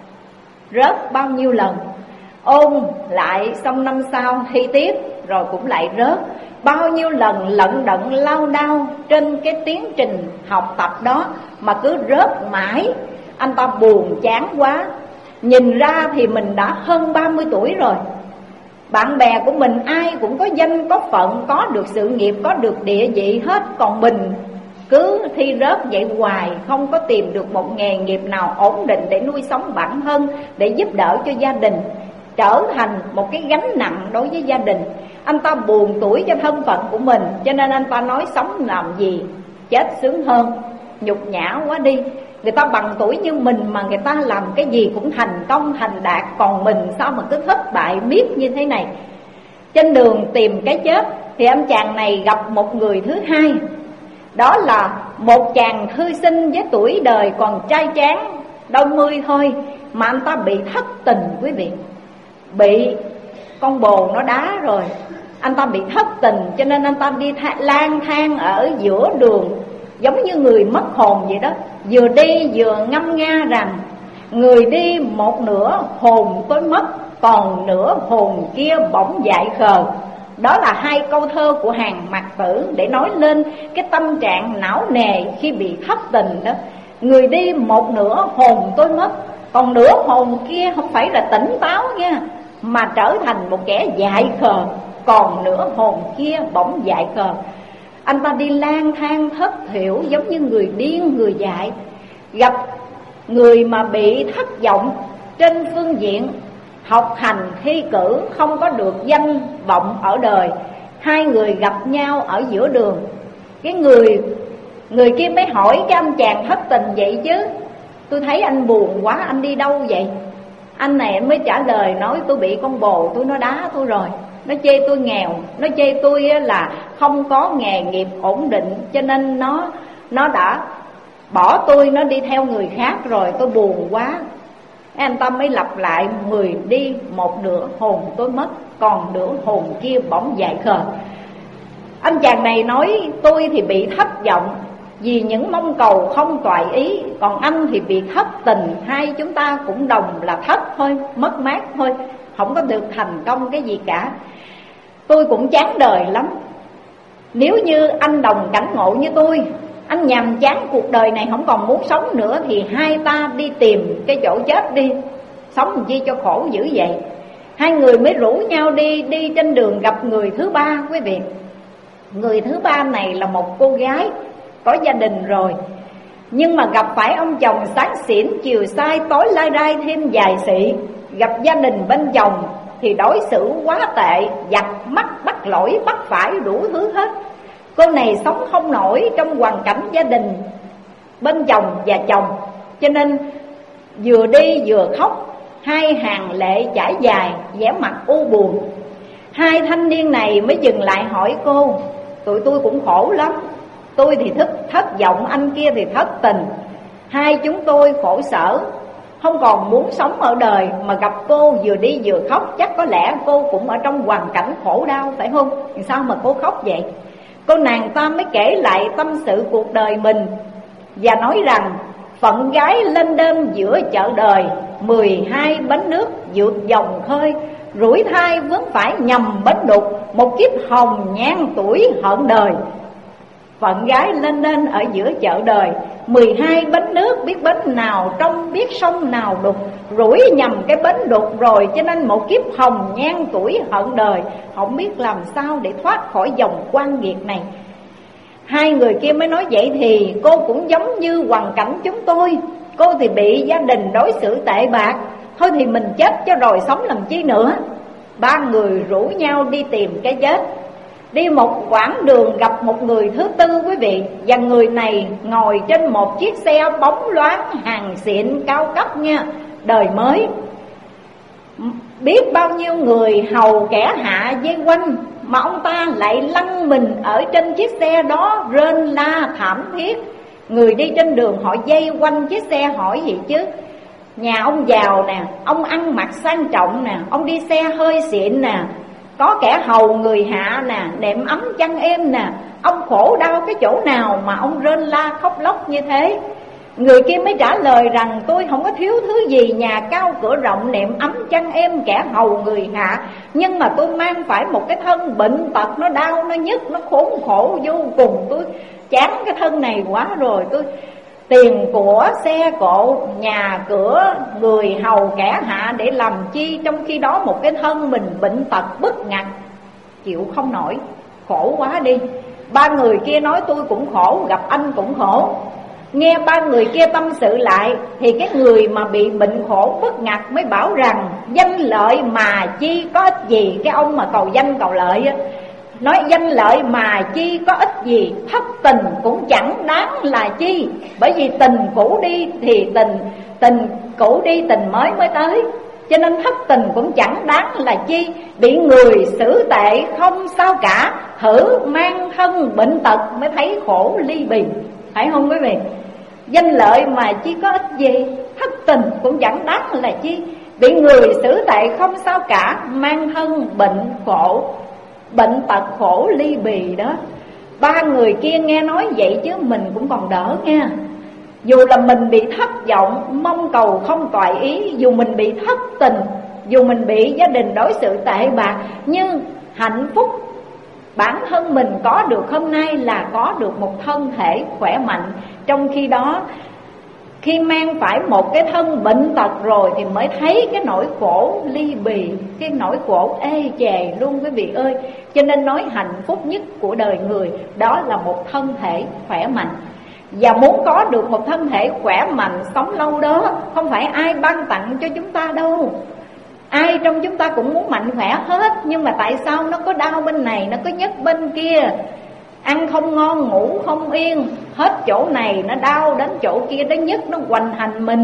rớt bao nhiêu lần, ôn lại xong năm sau thi tiếp rồi cũng lại rớt. Bao nhiêu lần lận đận lao đao trên cái tiến trình học tập đó mà cứ rớt mãi. Anh ta buồn chán quá. Nhìn ra thì mình đã hơn ba mươi tuổi rồi, bạn bè của mình ai cũng có danh có phận, có được sự nghiệp, có được địa vị hết. Còn mình cứ thi rớt vậy hoài, không có tìm được một nghề nghiệp nào ổn định để nuôi sống bản thân, để giúp đỡ cho gia đình, trở thành một cái gánh nặng đối với gia đình. Anh ta buồn tuổi cho thân phận của mình, cho nên anh ta nói sống làm gì, chết sướng hơn, nhục nhã quá đi. Người ta bằng tuổi như mình mà người ta làm cái gì cũng thành công thành đạt, còn mình sao mà cứ thất bại miết như thế này. Trên đường tìm cái chết thì anh chàng này gặp một người thứ hai. Đó là một chàng thư sinh với tuổi đời còn trai tráng đôi mươi thôi, mà anh ta bị thất tình quý vị. Bị con bồ nó đá rồi, anh ta bị thất tình, cho nên anh ta đi tha, lang thang ở giữa đường, giống như người mất hồn vậy đó. Vừa đi vừa ngâm nga rằng: người đi một nửa hồn tôi mất, còn nửa hồn kia bỗng dại khờ. Đó là hai câu thơ của Hàng Mạc Tử để nói lên cái tâm trạng não nề khi bị thất tình đó. Người đi một nửa hồn tôi mất, còn nửa hồn kia không phải là tỉnh táo nha, mà trở thành một kẻ dại khờ, còn nửa hồn kia bỗng dại khờ. Anh ta đi lang thang thất thiểu giống như người điên người dại. Gặp người mà bị thất vọng trên phương diện học hành thi cử, không có được danh vọng ở đời. Hai người gặp nhau ở giữa đường. Cái người người kia mới hỏi cái anh chàng thất tình vậy chứ: tôi thấy anh buồn quá, anh đi đâu vậy? Anh này anh mới trả lời nói: tôi bị con bồ tôi nó đá tôi rồi, nó chê tôi nghèo, nó chê tôi là không có nghề nghiệp ổn định, cho nên nó nó đã bỏ tôi, nó đi theo người khác rồi, tôi buồn quá. Anh ta mới lặp lại: người đi một nửa hồn tôi mất, còn nửa hồn kia bỗng dại khờ. Anh chàng này nói: tôi thì bị thất vọng vì những mong cầu không toại ý, còn anh thì bị thất tình. Hai chúng ta cũng đồng là thất thôi, mất mát thôi, không có được thành công cái gì cả. Tôi cũng chán đời lắm. Nếu như anh đồng cảnh ngộ như tôi, anh nhàm chán cuộc đời này không còn muốn sống nữa, thì hai ta đi tìm cái chỗ chết đi, sống làm chi cho khổ dữ vậy. Hai người mới rủ nhau đi. Đi trên đường gặp người thứ ba quý vị. Người thứ ba này là một cô gái có gia đình rồi, nhưng mà gặp phải ông chồng sáng xỉn chiều sai tối lai rai thêm dài xị. Gặp gia đình bên chồng thì đối xử quá tệ, giặt mắt bắt lỗi bắt phải đủ thứ hết. Cô này sống không nổi trong hoàn cảnh gia đình bên chồng và chồng, cho nên vừa đi vừa khóc, hai hàng lệ chảy dài, vẻ mặt u buồn. Hai thanh niên này mới dừng lại hỏi cô: tụi tôi cũng khổ lắm, tôi thì thất, thất vọng, anh kia thì thất tình. Hai chúng tôi khổ sở, không còn muốn sống ở đời, mà gặp cô vừa đi vừa khóc, chắc có lẽ cô cũng ở trong hoàn cảnh khổ đau, phải không? Sao mà cô khóc vậy? Cô nàng ta mới kể lại tâm sự cuộc đời mình và nói rằng phận gái lên đên giữa chợ đời, mười hai bến nước vượt dòng khơi, rủi thai vướng phải nhầm bến đục, một kiếp hồng nhan tuổi hận đời. Phận gái lên đên ở giữa chợ đời, mười hai bến nước, biết bến nào trong, biết sông nào đục, rủi nhầm cái bến đục rồi, cho nên một kiếp hồng nhan tuổi hận đời, không biết làm sao để thoát khỏi dòng quan nghiệt này. Hai người kia mới nói: vậy thì cô cũng giống như hoàn cảnh chúng tôi, cô thì bị gia đình đối xử tệ bạc, thôi thì mình chết cho rồi sống làm chi nữa. Ba người rủ nhau đi tìm cái chết. Đi một quãng đường gặp một người thứ tư quý vị, và người này ngồi trên một chiếc xe bóng loáng hàng xịn cao cấp nha, đời mới. Biết bao nhiêu người hầu kẻ hạ dây quanh, mà ông ta lại lăn mình ở trên chiếc xe đó, rên la thảm thiết. Người đi trên đường họ dây quanh chiếc xe hỏi gì chứ: nhà ông giàu nè, ông ăn mặc sang trọng nè, ông đi xe hơi xịn nè, có kẻ hầu người hạ nè, nệm ấm chăn êm nè, ông khổ đau cái chỗ nào mà ông rên la khóc lóc như thế? Người kia mới trả lời rằng: tôi không có thiếu thứ gì, nhà cao cửa rộng, nệm ấm chăn êm, kẻ hầu người hạ, nhưng mà tôi mang phải một cái thân bệnh tật, nó đau, nó nhức, nó khốn khổ vô cùng. Tôi chán cái thân này quá rồi, tôi tiền của xe cộ, nhà cửa, người hầu kẻ hạ để làm chi, trong khi đó một cái thân mình bệnh tật bức ngặt, chịu không nổi, khổ quá đi. Ba người kia nói: tôi cũng khổ, gặp anh cũng khổ. Nghe ba người kia tâm sự lại, thì cái người mà bị bệnh khổ bức ngặt mới bảo rằng: danh lợi mà chi có ích gì. Cái ông mà cầu danh cầu lợi á, nói danh lợi mà chi có ích gì, thất tình cũng chẳng đáng là chi. Bởi vì tình cũ đi thì tình tình cũ đi, tình mới mới tới, cho nên thất tình cũng chẳng đáng là chi. Bị người xử tệ không sao cả, thử mang thân bệnh tật mới thấy khổ ly bì, phải không quý vị? Danh lợi mà chi có ích gì, thất tình cũng chẳng đáng là chi. Bị người xử tệ không sao cả, mang thân bệnh khổ, bệnh tật khổ ly bì đó. Ba người kia nghe nói vậy chứ mình cũng còn đỡ nha. Dù là mình bị thất vọng, mong cầu không toại ý, dù mình bị thất tình, dù mình bị gia đình đối xử tệ bạc, nhưng hạnh phúc bản thân mình có được hôm nay là có được một thân thể khỏe mạnh. Trong khi đó, khi mang phải một cái thân bệnh tật rồi thì mới thấy cái nỗi khổ ly bì, cái nỗi khổ ê chề luôn quý vị ơi. Cho nên nói hạnh phúc nhất của đời người đó là một thân thể khỏe mạnh. Và muốn có được một thân thể khỏe mạnh, sống lâu đó, không phải ai ban tặng cho chúng ta đâu. Ai trong chúng ta cũng muốn mạnh khỏe hết, nhưng mà tại sao nó có đau bên này, nó có nhức bên kia, ăn không ngon, ngủ không yên, hết chỗ này nó đau đến chỗ kia, nó nhức, nó hoành hành mình.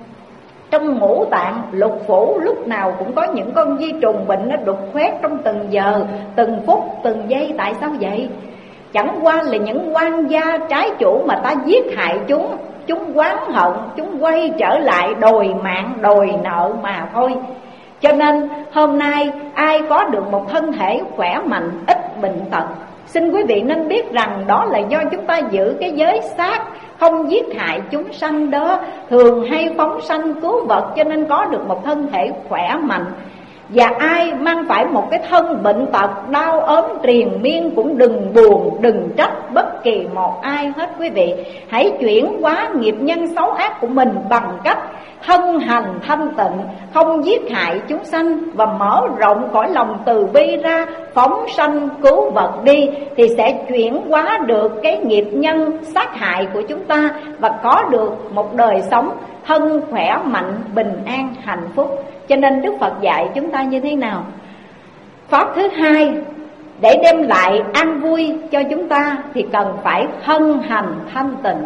Trong ngũ tạng lục phủ lúc nào cũng có những con vi trùng bệnh nó đục khoét trong từng giờ, từng phút, từng giây. Tại sao vậy? Chẳng qua là những oan gia trái chủ mà ta giết hại chúng, chúng oán hận, chúng quay trở lại đòi mạng, đòi nợ mà thôi. Cho nên hôm nay ai có được một thân thể khỏe mạnh, ít bệnh tật, xin quý vị nên biết rằng đó là do chúng ta giữ cái giới sát, không giết hại chúng sanh đó, thường hay phóng sanh cứu vật, cho nên có được một thân thể khỏe mạnh. Và ai mang phải một cái thân bệnh tật, đau ốm triền miên cũng đừng buồn, đừng trách bất kỳ một ai hết quý vị. Hãy chuyển hóa nghiệp nhân xấu ác của mình bằng cách thân hành thanh tịnh, không giết hại chúng sanh, và mở rộng cõi lòng từ bi ra, phóng sanh cứu vật đi, thì sẽ chuyển hóa được cái nghiệp nhân sát hại của chúng ta, và có được một đời sống thân khỏe mạnh, bình an, hạnh phúc. Cho nên Đức Phật dạy chúng ta như thế nào? Pháp thứ hai để đem lại an vui cho chúng ta thì cần phải thân hành thanh tịnh.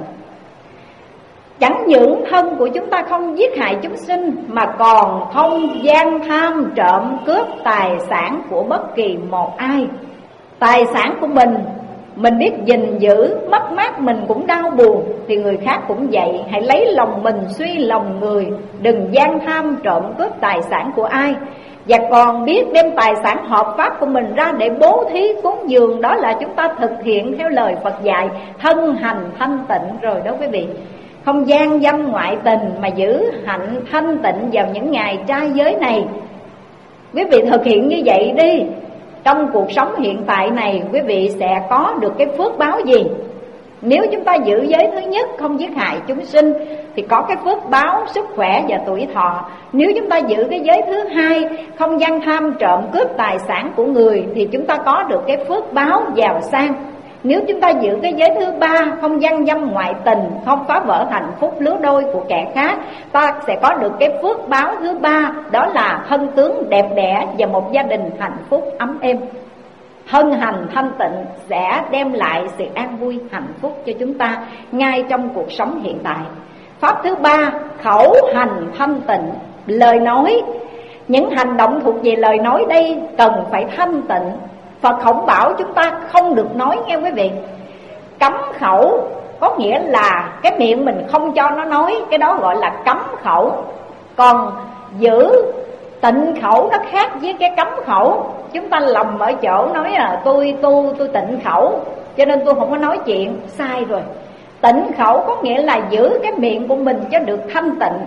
Chẳng những thân của chúng ta không giết hại chúng sinh, mà còn không gian tham trộm cướp tài sản của bất kỳ một ai. Tài sản của mình mình biết gìn giữ, mất mát mình cũng đau buồn, thì người khác cũng vậy. Hãy lấy lòng mình suy lòng người, đừng gian tham trộm cướp tài sản của ai. Và còn biết đem tài sản hợp pháp của mình ra để bố thí cúng dường, đó là chúng ta thực hiện theo lời Phật dạy, thân hành thanh tịnh rồi đó quý vị. Không gian dâm ngoại tình mà giữ hạnh thanh tịnh vào những ngày trai giới này. Quý vị thực hiện như vậy đi, trong cuộc sống hiện tại này quý vị sẽ có được cái phước báo gì? Nếu chúng ta giữ giới thứ nhất, không giết hại chúng sinh, thì có cái phước báo sức khỏe và tuổi thọ. Nếu chúng ta giữ cái giới thứ hai, không gian tham trộm cướp tài sản của người, thì chúng ta có được cái phước báo giàu sang. Nếu chúng ta giữ cái giới thứ ba, không gian dâm ngoại tình, không phá vỡ hạnh phúc lứa đôi của kẻ khác, ta sẽ có được cái phước báo thứ ba, đó là thân tướng đẹp đẽ và một gia đình hạnh phúc ấm êm. Thân hành thanh tịnh sẽ đem lại sự an vui hạnh phúc cho chúng ta ngay trong cuộc sống hiện tại. Pháp thứ ba, khẩu hành thanh tịnh, lời nói. Những hành động thuộc về lời nói đây cần phải thanh tịnh. Phật không bảo chúng ta không được nói nghe quý vị. Cấm khẩu có nghĩa là cái miệng mình không cho nó nói, cái đó gọi là cấm khẩu. Còn giữ tịnh khẩu nó khác với cái cấm khẩu. Chúng ta lầm ở chỗ nói là tôi tu tôi tịnh khẩu cho nên tôi không có nói chuyện, sai rồi. Tịnh khẩu có nghĩa là giữ cái miệng của mình cho được thanh tịnh.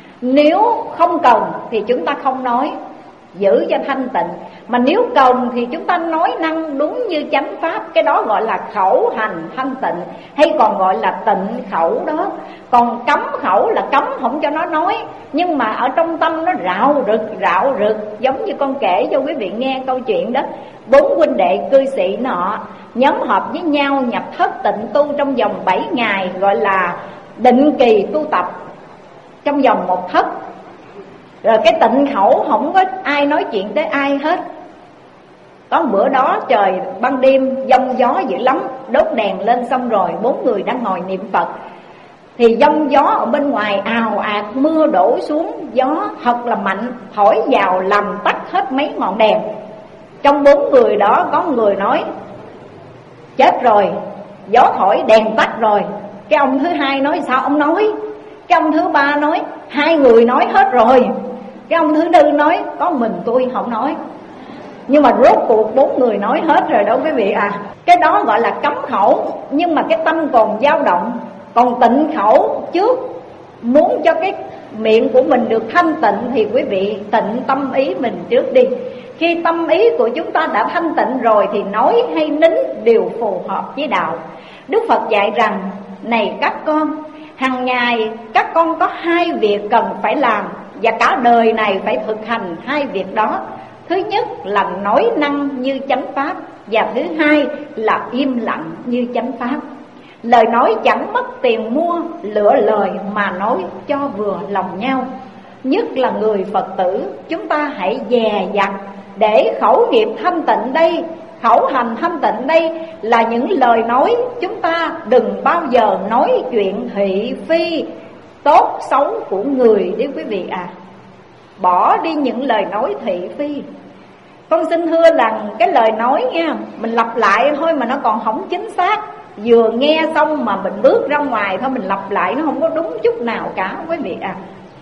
Nếu không cần thì chúng ta không nói, giữ cho thanh tịnh. Mà nếu cần thì chúng ta nói năng đúng như chánh pháp, cái đó gọi là khẩu hành thanh tịnh, hay còn gọi là tịnh khẩu đó. Còn cấm khẩu là cấm không cho nó nói, nhưng mà ở trong tâm nó rạo rực rạo rực. Giống như con kể cho quý vị nghe câu chuyện đó. Bốn huynh đệ cư sĩ nọ nhóm họp với nhau nhập thất tịnh tu trong vòng bảy ngày, gọi là định kỳ tu tập trong vòng một thất. Rồi cái tịnh khẩu không có ai nói chuyện tới ai hết. Có một bữa đó trời ban đêm giông gió dữ lắm, đốt đèn lên xong rồi bốn người đang ngồi niệm Phật, thì giông gió ở bên ngoài ào ạt, mưa đổ xuống, gió thật là mạnh, thổi vào làm tắt hết mấy ngọn đèn. Trong bốn người đó có người nói chết rồi, gió thổi đèn tắt rồi. Cái ông thứ hai nói sao ông nói. Cái ông thứ ba nói hai người nói hết rồi. Cái ông thứ tư nói có mình tôi không nói. Nhưng mà rốt cuộc bốn người nói hết rồi đó quý vị à. Cái đó gọi là cấm khẩu, nhưng mà cái tâm còn dao động. Còn tịnh khẩu trước, muốn cho cái miệng của mình được thanh tịnh thì quý vị tịnh tâm ý mình trước đi. Khi tâm ý của chúng ta đã thanh tịnh rồi thì nói hay nín đều phù hợp với đạo. Đức Phật dạy rằng này các con, hàng ngày các con có hai việc cần phải làm, và cả đời này phải thực hành hai việc đó. Thứ nhất là nói năng như chánh pháp, và thứ hai là im lặng như chánh pháp. Lời nói chẳng mất tiền mua, lựa lời mà nói cho vừa lòng nhau. Nhất là người Phật tử, chúng ta hãy dè dặt để khẩu nghiệp thanh tịnh đây, khẩu hành thanh tịnh đây là những lời nói. Chúng ta đừng bao giờ nói chuyện thị phi tốt xấu của người đi quý vị à. Bỏ đi những lời nói thị phi. Con xin thưa rằng cái lời nói nha, mình lặp lại thôi mà nó còn không chính xác. Vừa nghe xong mà mình bước ra ngoài thôi mình lặp lại, nó không có đúng chút nào cả quý vị à.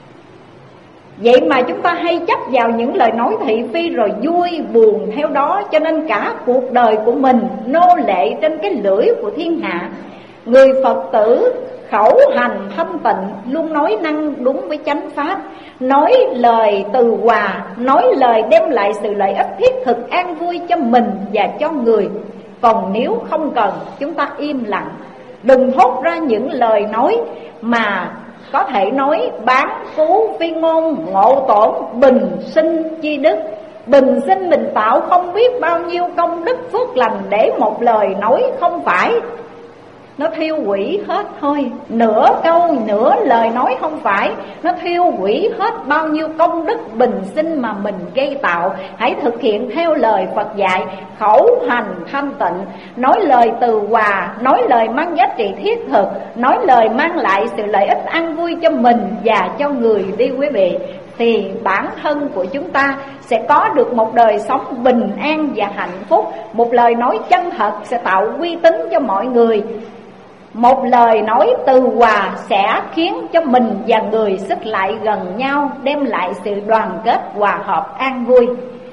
Vậy mà chúng ta hay chấp vào những lời nói thị phi rồi vui buồn theo đó, cho nên cả cuộc đời của mình nô lệ trên cái lưỡi của thiên hạ. Người Phật tử khẩu hành thanh tịnh, luôn nói năng đúng với chánh pháp, nói lời từ hòa, nói lời đem lại sự lợi ích thiết thực an vui cho mình và cho người. Còn nếu không cần, chúng ta im lặng. Đừng thốt ra những lời nói mà có thể nói bán phú phi ngôn, ngộ tổn bình sinh chi đức. Bình sinh mình tạo không biết bao nhiêu công đức phước lành để một lời nói không phải. nó thiêu hủy hết thôi. Nửa câu nửa lời nói không phải, nó thiêu hủy hết bao nhiêu công đức bình sinh mà mình gây tạo. Hãy thực hiện theo lời Phật dạy, khẩu hành thanh tịnh, nói lời từ hòa, nói lời mang giá trị thiết thực, nói lời mang lại sự lợi ích an vui cho mình và cho người đi quý vị, thì bản thân của chúng ta sẽ có được một đời sống bình an và hạnh phúc. Một lời nói chân thật sẽ tạo uy tín cho mọi người. Một lời nói từ hòa sẽ khiến cho mình và người xích lại gần nhau, đem lại sự đoàn kết, hòa hợp, an vui.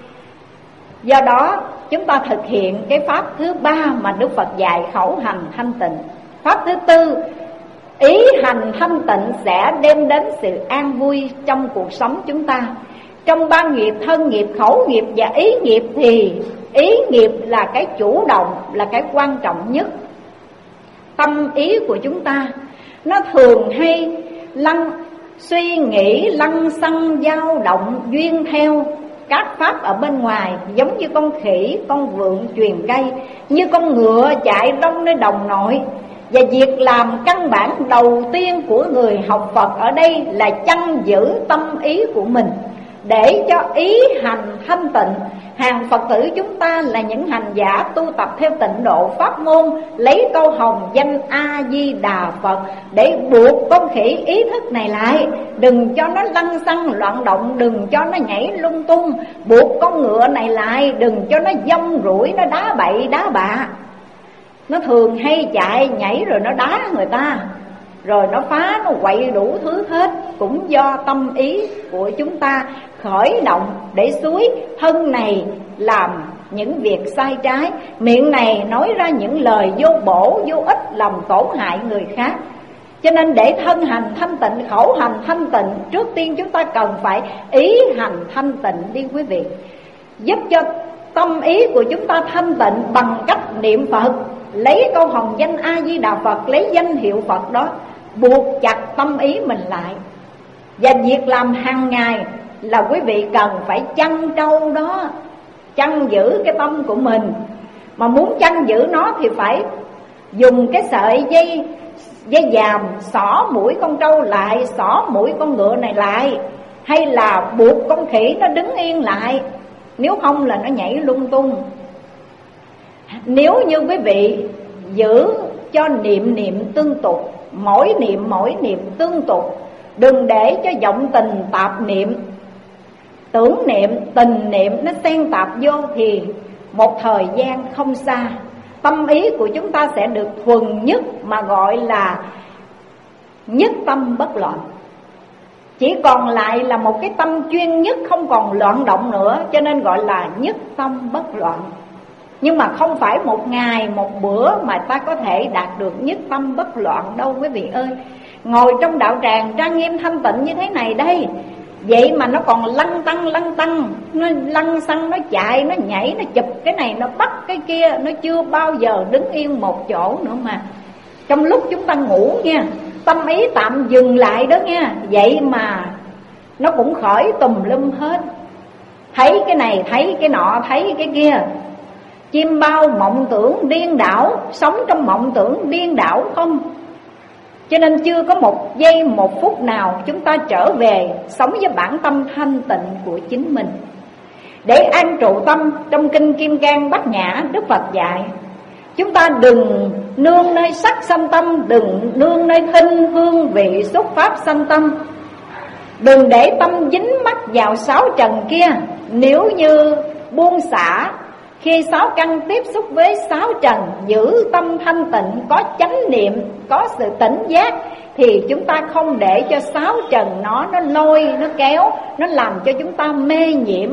Do đó chúng ta thực hiện cái pháp thứ ba mà Đức Phật dạy, khẩu hành thanh tịnh. Pháp thứ tư, ý hành thanh tịnh sẽ đem đến sự an vui trong cuộc sống chúng ta. Trong ba nghiệp, thân nghiệp, khẩu nghiệp và ý nghiệp, thì ý nghiệp là cái chủ động, là cái quan trọng nhất. Tâm ý của chúng ta nó thường hay lăng suy nghĩ, lăng xăng, dao động, duyên theo các pháp ở bên ngoài, giống như con khỉ, con vượn truyền cây, như con ngựa chạy rong nơi đồng nội. Và việc làm căn bản đầu tiên của người học Phật ở đây là chăn giữ tâm ý của mình, để cho ý hành thanh tịnh. Hàng Phật tử chúng ta là những hành giả tu tập theo tịnh độ pháp môn, lấy câu hồng danh A-di-đà Phật để buộc con khỉ ý thức này lại, đừng cho nó lăng xăng loạn động, đừng cho nó nhảy lung tung. Buộc con ngựa này lại, đừng cho nó dông rủi, nó đá bậy đá bạ. Nó thường hay chạy nhảy rồi nó đá người ta, rồi nó phá, nó quậy đủ thứ hết. Cũng do tâm ý của chúng ta khởi động để xúi thân này làm những việc sai trái, miệng này nói ra những lời vô bổ, vô ích, làm tổn hại người khác. Cho nên để thân hành thanh tịnh, khẩu hành thanh tịnh, trước tiên chúng ta cần phải ý hành thanh tịnh đi quý vị. Giúp cho tâm ý của chúng ta thanh tịnh bằng cách niệm Phật, lấy câu hồng danh A-di-đà Phật, lấy danh hiệu Phật đó buộc chặt tâm ý mình lại. Và việc làm hàng ngày là quý vị cần phải chăn trâu đó, chăn giữ cái tâm của mình. Mà muốn chăn giữ nó thì phải dùng cái sợi dây dây dàm xỏ mũi con trâu lại, xỏ mũi con ngựa này lại, hay là buộc con khỉ nó đứng yên lại, nếu không là nó nhảy lung tung. Nếu như quý vị giữ cho niệm niệm tương tục, mỗi niệm mỗi niệm tương tục, đừng để cho vọng tình tạp niệm, tưởng niệm, tình niệm nó xen tạp vô, thì một thời gian không xa, tâm ý của chúng ta sẽ được thuần nhất, mà gọi là nhất tâm bất loạn. Chỉ còn lại là một cái tâm chuyên nhất, không còn loạn động nữa, cho nên gọi là nhất tâm bất loạn. Nhưng mà không phải một ngày, một bữa mà ta có thể đạt được nhất tâm bất loạn đâu quý vị ơi. Ngồi trong đạo tràng trang nghiêm thanh tịnh như thế này đây, vậy mà nó còn lăn tăng lăn tăng, nó lăn xăng, nó chạy, nó nhảy, nó chụp cái này, nó bắt cái kia, nó chưa bao giờ đứng yên một chỗ nữa. Mà trong lúc chúng ta ngủ nha, tâm ý tạm dừng lại đó nha, vậy mà nó cũng khởi tùm lum hết. Thấy cái này, thấy cái nọ, thấy cái kia. Chim bao mộng tưởng điên đảo, sống trong mộng tưởng điên đảo không. Cho nên chưa có một giây một phút nào chúng ta trở về sống với bản tâm thanh tịnh của chính mình. Để an trụ tâm, trong Kinh Kim Cang Bát Nhã, Đức Phật dạy chúng ta đừng nương nơi sắc sanh tâm, đừng nương nơi thinh hương vị xúc pháp sanh tâm. Đừng để tâm dính mắc vào sáu trần kia. Nếu như buông xả khi sáu căn tiếp xúc với sáu trần, giữ tâm thanh tịnh, có chánh niệm, có sự tỉnh giác, thì chúng ta không để cho sáu trần nó nó lôi, nó kéo, nó làm cho chúng ta mê nhiễm.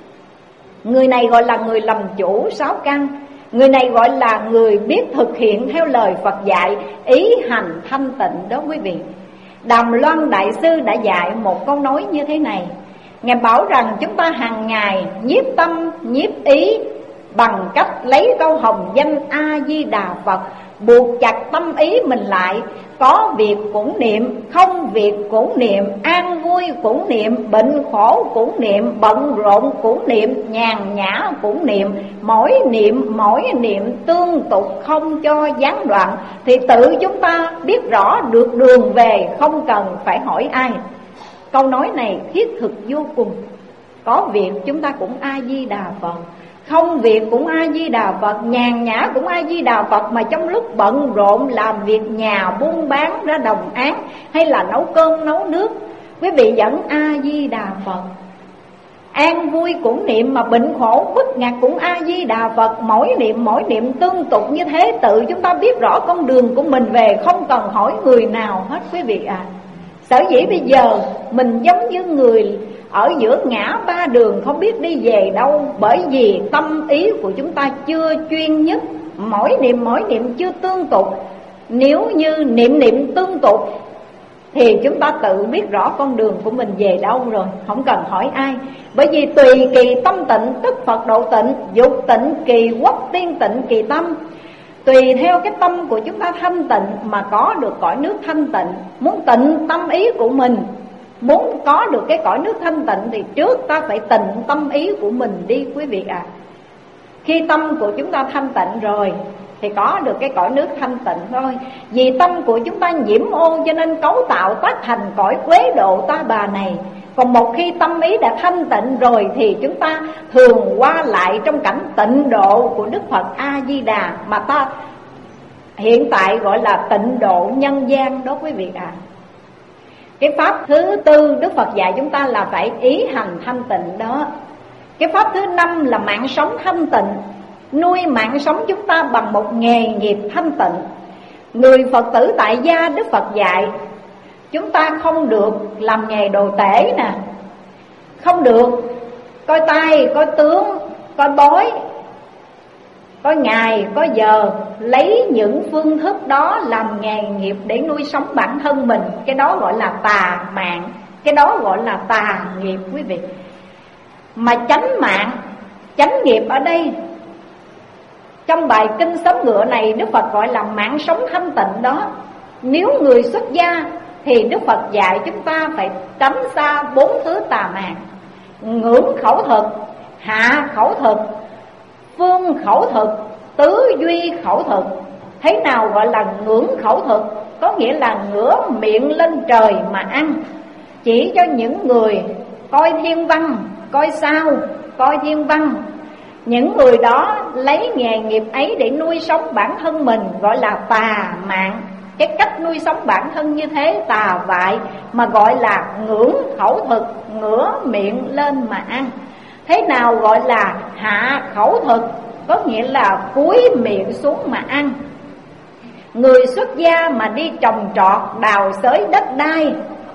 Người này gọi là người làm chủ sáu căn. Người này gọi là người biết thực hiện theo lời Phật dạy, ý hành thanh tịnh đó quý vị. Đàm Loan Đại Sư đã dạy một câu nói như thế này. Ngài bảo rằng chúng ta hàng ngày nhiếp tâm, nhiếp ý bằng cách lấy câu hồng danh A-di-đà Phật, buộc chặt tâm ý mình lại. Có việc cũng niệm, không việc cũng niệm, an vui cũng niệm, bệnh khổ cũng niệm, bận rộn cũng niệm, nhàn nhã cũng niệm. Mỗi niệm mỗi niệm tương tục không cho gián đoạn, thì tự chúng ta biết rõ được đường về, không cần phải hỏi ai. Câu nói này thiết thực vô cùng. Có việc chúng ta cũng A-di-đà Phật, không việc cũng A-di-đà Phật, nhàn nhã cũng A-di-đà Phật. Mà trong lúc bận rộn làm việc nhà, buôn bán, ra đồng áng, hay là nấu cơm nấu nước, quý vị vẫn A-di-đà Phật. An vui cũng niệm, mà bệnh khổ bức ngặt cũng A-di-đà Phật. Mỗi niệm mỗi niệm tương tục như thế, tự chúng ta biết rõ con đường của mình về, không cần hỏi người nào hết quý vị ạ. à. Sở dĩ bây giờ mình giống như người ở giữa ngã ba đường, không biết đi về đâu. Bởi vì tâm ý của chúng ta chưa chuyên nhất, mỗi niệm mỗi niệm chưa tương tục. Nếu như niệm niệm tương tục thì chúng ta tự biết rõ con đường của mình về đâu rồi, không cần hỏi ai. Bởi vì tùy kỳ tâm tịnh tức Phật độ tịnh, dục tịnh kỳ quốc tiên tịnh kỳ tâm. Tùy theo cái tâm của chúng ta thanh tịnh mà có được cõi nước thanh tịnh. Muốn tịnh tâm ý của mình, muốn có được cái cõi nước thanh tịnh thì trước ta phải tịnh tâm ý của mình đi quý vị ạ. à. Khi tâm của chúng ta thanh tịnh rồi thì có được cái cõi nước thanh tịnh thôi. Vì tâm của chúng ta nhiễm ô cho nên cấu tạo tác thành cõi quế độ ta bà này. Còn một khi tâm ý đã thanh tịnh rồi thì chúng ta thường qua lại trong cảnh tịnh độ của Đức Phật A-di-đà, mà ta hiện tại gọi là tịnh độ nhân gian đó quý vị ạ. à. Cái pháp thứ tư Đức Phật dạy chúng ta là phải ý hành thanh tịnh đó. Cái pháp thứ năm là mạng sống thanh tịnh. Nuôi mạng sống chúng ta bằng một nghề nghiệp thanh tịnh. Người Phật tử tại gia Đức Phật dạy chúng ta không được làm nghề đồ tể nè, không được coi tay, coi tướng, coi bói, coi ngày, coi giờ, lấy những phương thức đó làm nghề nghiệp để nuôi sống bản thân mình. Cái đó gọi là tà mạng, cái đó gọi là tà nghiệp quý vị. Mà chánh mạng, chánh nghiệp ở đây trong bài kinh Sấm Ngựa này Đức Phật gọi là mạng sống thanh tịnh đó. Nếu người xuất gia thì Đức Phật dạy chúng ta phải tránh xa bốn thứ tà mạng: ngưỡng khẩu thực, hạ khẩu thực, phương khẩu thực, tứ duy khẩu thực. Thế nào gọi là ngưỡng khẩu thực? Có nghĩa là ngửa miệng lên trời mà ăn. Chỉ cho những người coi thiên văn, coi sao, coi thiên văn. Những người đó lấy nghề nghiệp ấy để nuôi sống bản thân mình, gọi là tà mạng. Cái cách nuôi sống bản thân như thế tà vại, mà gọi là ngưỡng khẩu thực, ngửa miệng lên mà ăn. Thế nào gọi là hạ khẩu thực? Có nghĩa là cúi miệng xuống mà ăn. Người xuất gia mà đi trồng trọt, đào xới đất đai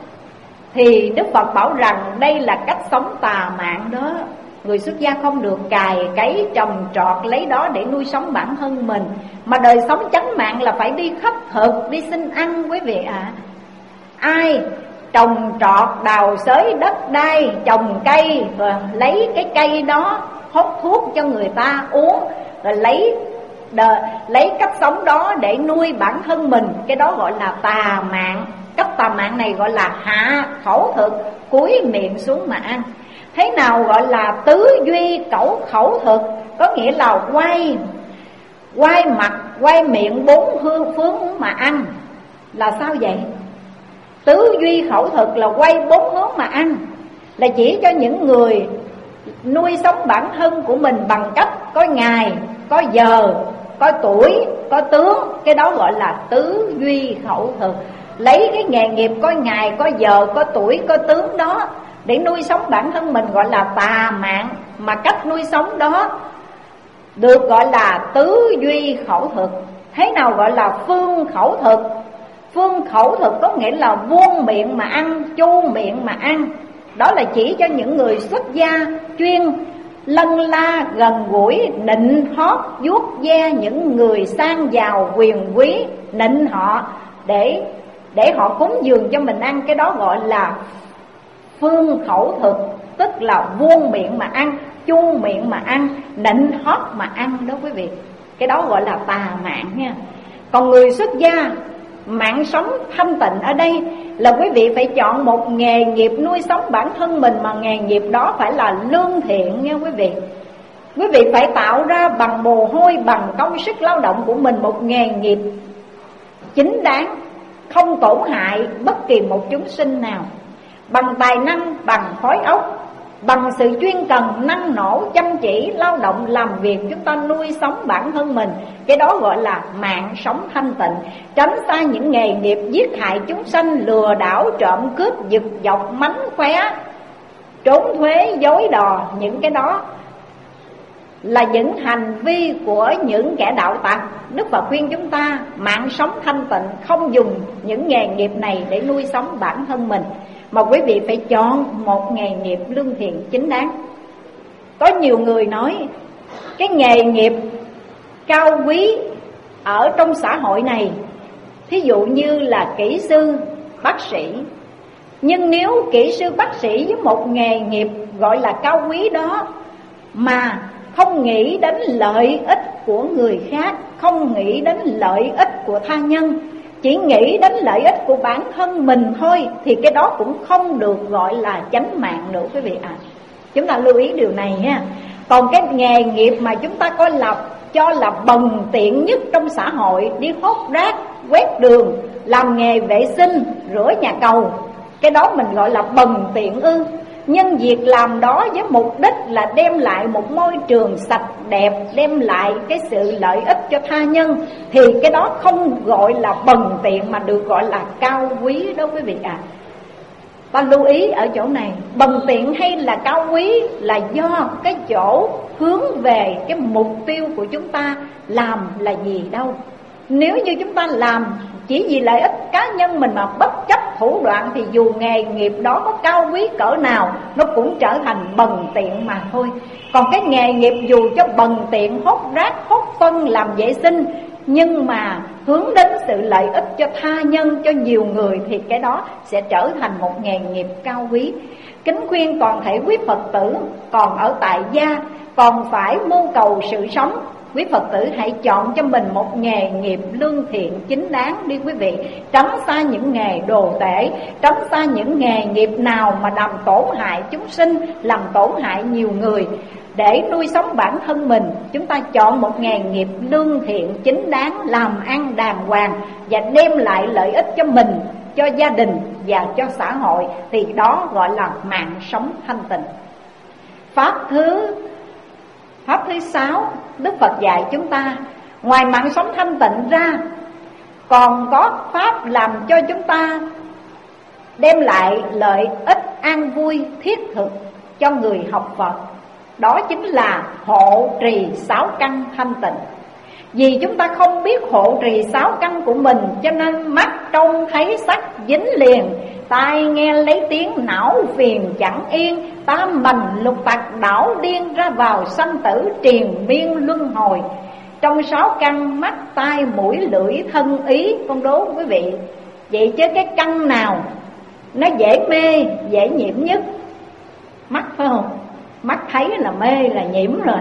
thì Đức Phật bảo rằng đây là cách sống tà mạng đó. Người xuất gia không được cày cấy trồng trọt lấy đó để nuôi sống bản thân mình. Mà đời sống chánh mạng là phải đi khất thực, đi xin ăn quý vị ạ. à. Ai trồng trọt, đào xới đất đai, trồng cây, rồi lấy cái cây đó hút thuốc cho người ta uống, rồi lấy đờ, lấy cách sống đó để nuôi bản thân mình, cái đó gọi là tà mạng. Cách tà mạng này gọi là hạ khẩu thực, cúi miệng xuống mà ăn. Thế nào gọi là tứ duy cẩu khẩu thực? Có nghĩa là quay quay mặt, quay miệng bốn hương phương mà ăn. Là sao vậy? Tứ duy khẩu thực là quay bốn hướng mà ăn, là chỉ cho những người nuôi sống bản thân của mình bằng cách có ngày, có giờ, có tuổi, có tướng. Cái đó gọi là tứ duy khẩu thực. Lấy cái nghề nghiệp có ngày, có giờ, có tuổi, có tướng đó để nuôi sống bản thân mình gọi là tà mạng. Mà cách nuôi sống đó được gọi là tứ duy khẩu thực. Thế nào gọi là phương khẩu thực? Phương khẩu thực có nghĩa là vuông miệng mà ăn, chu miệng mà ăn. Đó là chỉ cho những người xuất gia chuyên lân la gần gũi, nịnh hót vuốt ve những người sang giàu quyền quý, nịnh họ để để họ cúng dường cho mình ăn. Cái đó gọi là phương khẩu thực, tức là vuông miệng mà ăn, chu miệng mà ăn, nịnh hót mà ăn đó quý vị. Cái đó gọi là tà mạng nha. Còn người xuất gia, mạng sống thanh tịnh ở đây là quý vị phải chọn một nghề nghiệp nuôi sống bản thân mình, mà nghề nghiệp đó phải là lương thiện nha quý vị. Quý vị phải tạo ra bằng mồ hôi, bằng công sức lao động của mình một nghề nghiệp chính đáng, không tổn hại bất kỳ một chúng sinh nào. Bằng tài năng, bằng khối óc, bằng sự chuyên cần, năng nổ, chăm chỉ, lao động, làm việc, chúng ta nuôi sống bản thân mình. Cái đó gọi là mạng sống thanh tịnh. Tránh xa những nghề nghiệp giết hại chúng sanh, lừa đảo, trộm cướp, giật dọc, mánh khóe, trốn thuế, dối đò. Những cái đó là những hành vi của những kẻ đạo tặc. Đức Phật khuyên chúng ta mạng sống thanh tịnh, không dùng những nghề nghiệp này để nuôi sống bản thân mình, mà quý vị phải chọn một nghề nghiệp lương thiện chính đáng. Có nhiều người nói cái nghề nghiệp cao quý ở trong xã hội này, thí dụ như là kỹ sư, bác sĩ. Nhưng nếu kỹ sư, bác sĩ với một nghề nghiệp gọi là cao quý đó mà không nghĩ đến lợi ích của người khác, không nghĩ đến lợi ích của tha nhân, chỉ nghĩ đến lợi ích của bản thân mình thôi, thì cái đó cũng không được gọi là chánh mạng nữa quý vị ạ. À, chúng ta lưu ý điều này nha. Còn cái nghề nghiệp mà chúng ta coi là cho là bần tiện nhất trong xã hội, đi hốt rác, quét đường, làm nghề vệ sinh, rửa nhà cầu, cái đó mình gọi là bần tiện ư. Nhưng việc làm đó với mục đích là đem lại một môi trường sạch đẹp, đem lại cái sự lợi ích cho tha nhân, thì cái đó không gọi là bần tiện mà được gọi là cao quý đó quý vị ạ. À, ta lưu ý ở chỗ này, bần tiện hay là cao quý là do cái chỗ hướng về cái mục tiêu của chúng ta làm là gì đâu. Nếu như chúng ta làm chỉ vì lợi ích cá nhân mình mà bất chấp thủ đoạn, thì dù nghề nghiệp đó có cao quý cỡ nào, nó cũng trở thành bần tiện mà thôi. Còn cái nghề nghiệp dù cho bần tiện, hốt rác, hốt phân, làm vệ sinh, nhưng mà hướng đến sự lợi ích cho tha nhân, cho nhiều người, thì cái đó sẽ trở thành một nghề nghiệp cao quý. Kính khuyên toàn thể quý Phật tử còn ở tại gia, còn phải mưu cầu sự sống, quý Phật tử hãy chọn cho mình một nghề nghiệp lương thiện chính đáng đi quý vị. Tránh xa những nghề đồ tể, tránh xa những nghề nghiệp nào mà làm tổn hại chúng sinh, làm tổn hại nhiều người. Để nuôi sống bản thân mình, chúng ta chọn một nghề nghiệp lương thiện chính đáng, làm ăn đàng hoàng và đem lại lợi ích cho mình, cho gia đình và cho xã hội, thì đó gọi là mạng sống thanh tịnh. Pháp thứ Pháp thứ sáu, Đức Phật dạy chúng ta ngoài mạng sống thanh tịnh ra, còn có pháp làm cho chúng ta đem lại lợi ích an vui thiết thực cho người học Phật. Đó chính là hộ trì sáu căn thanh tịnh. Vì chúng ta không biết hộ trì sáu căn của mình, cho nên mắt trông thấy sắc dính liền, tai nghe lấy tiếng não phiền chẳng yên, tam bành lục tặc đảo điên, ra vào sanh tử triền miên luân hồi. Trong sáu căn mắt, tai, mũi, lưỡi, thân, ý, con đố quý vị, vậy chứ cái căn nào nó dễ mê, dễ nhiễm nhất? Mắt phải không? Mắt thấy là mê, là nhiễm rồi.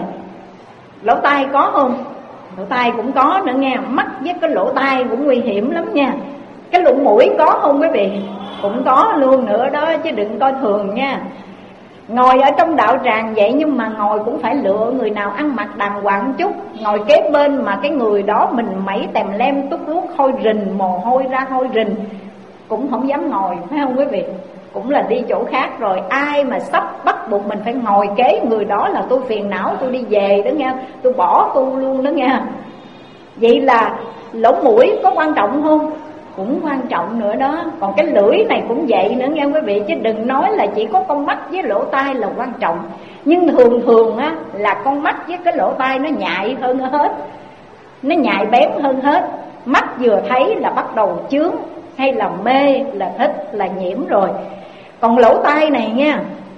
Lỗ tai có không? Lỗ tai cũng có nữa nha. Mắt với cái lỗ tai cũng nguy hiểm lắm nha. Cái lỗ mũi có không quý vị? Cũng có luôn nữa đó, chứ đừng coi thường nha. Ngồi ở trong đạo tràng vậy, nhưng mà ngồi cũng phải lựa người nào ăn mặc đàng hoàng chút. Ngồi kế bên mà cái người đó mình mẩy tèm lem tút luốt hôi rình, mồ hôi ra hôi rình, cũng không dám ngồi, phải không quý vị? Cũng là đi chỗ khác rồi. Ai mà sắp bắt buộc mình phải ngồi kế người đó là tôi phiền não, tôi đi về đó nghe, tôi bỏ tu luôn đó nghe. Vậy là lỗ mũi có quan trọng không? Cũng quan trọng nữa đó. Còn cái lưỡi này cũng vậy nữa nghe quý vị, chứ đừng nói là chỉ có con mắt với lỗ tai là quan trọng. Nhưng thường thường á là con mắt với cái lỗ tai nó nhạy hơn hết, nó nhạy bén hơn hết. Mắt vừa thấy là bắt đầu chướng, hay là mê, là thích, là nhiễm rồi. Còn lỗ tai này nha,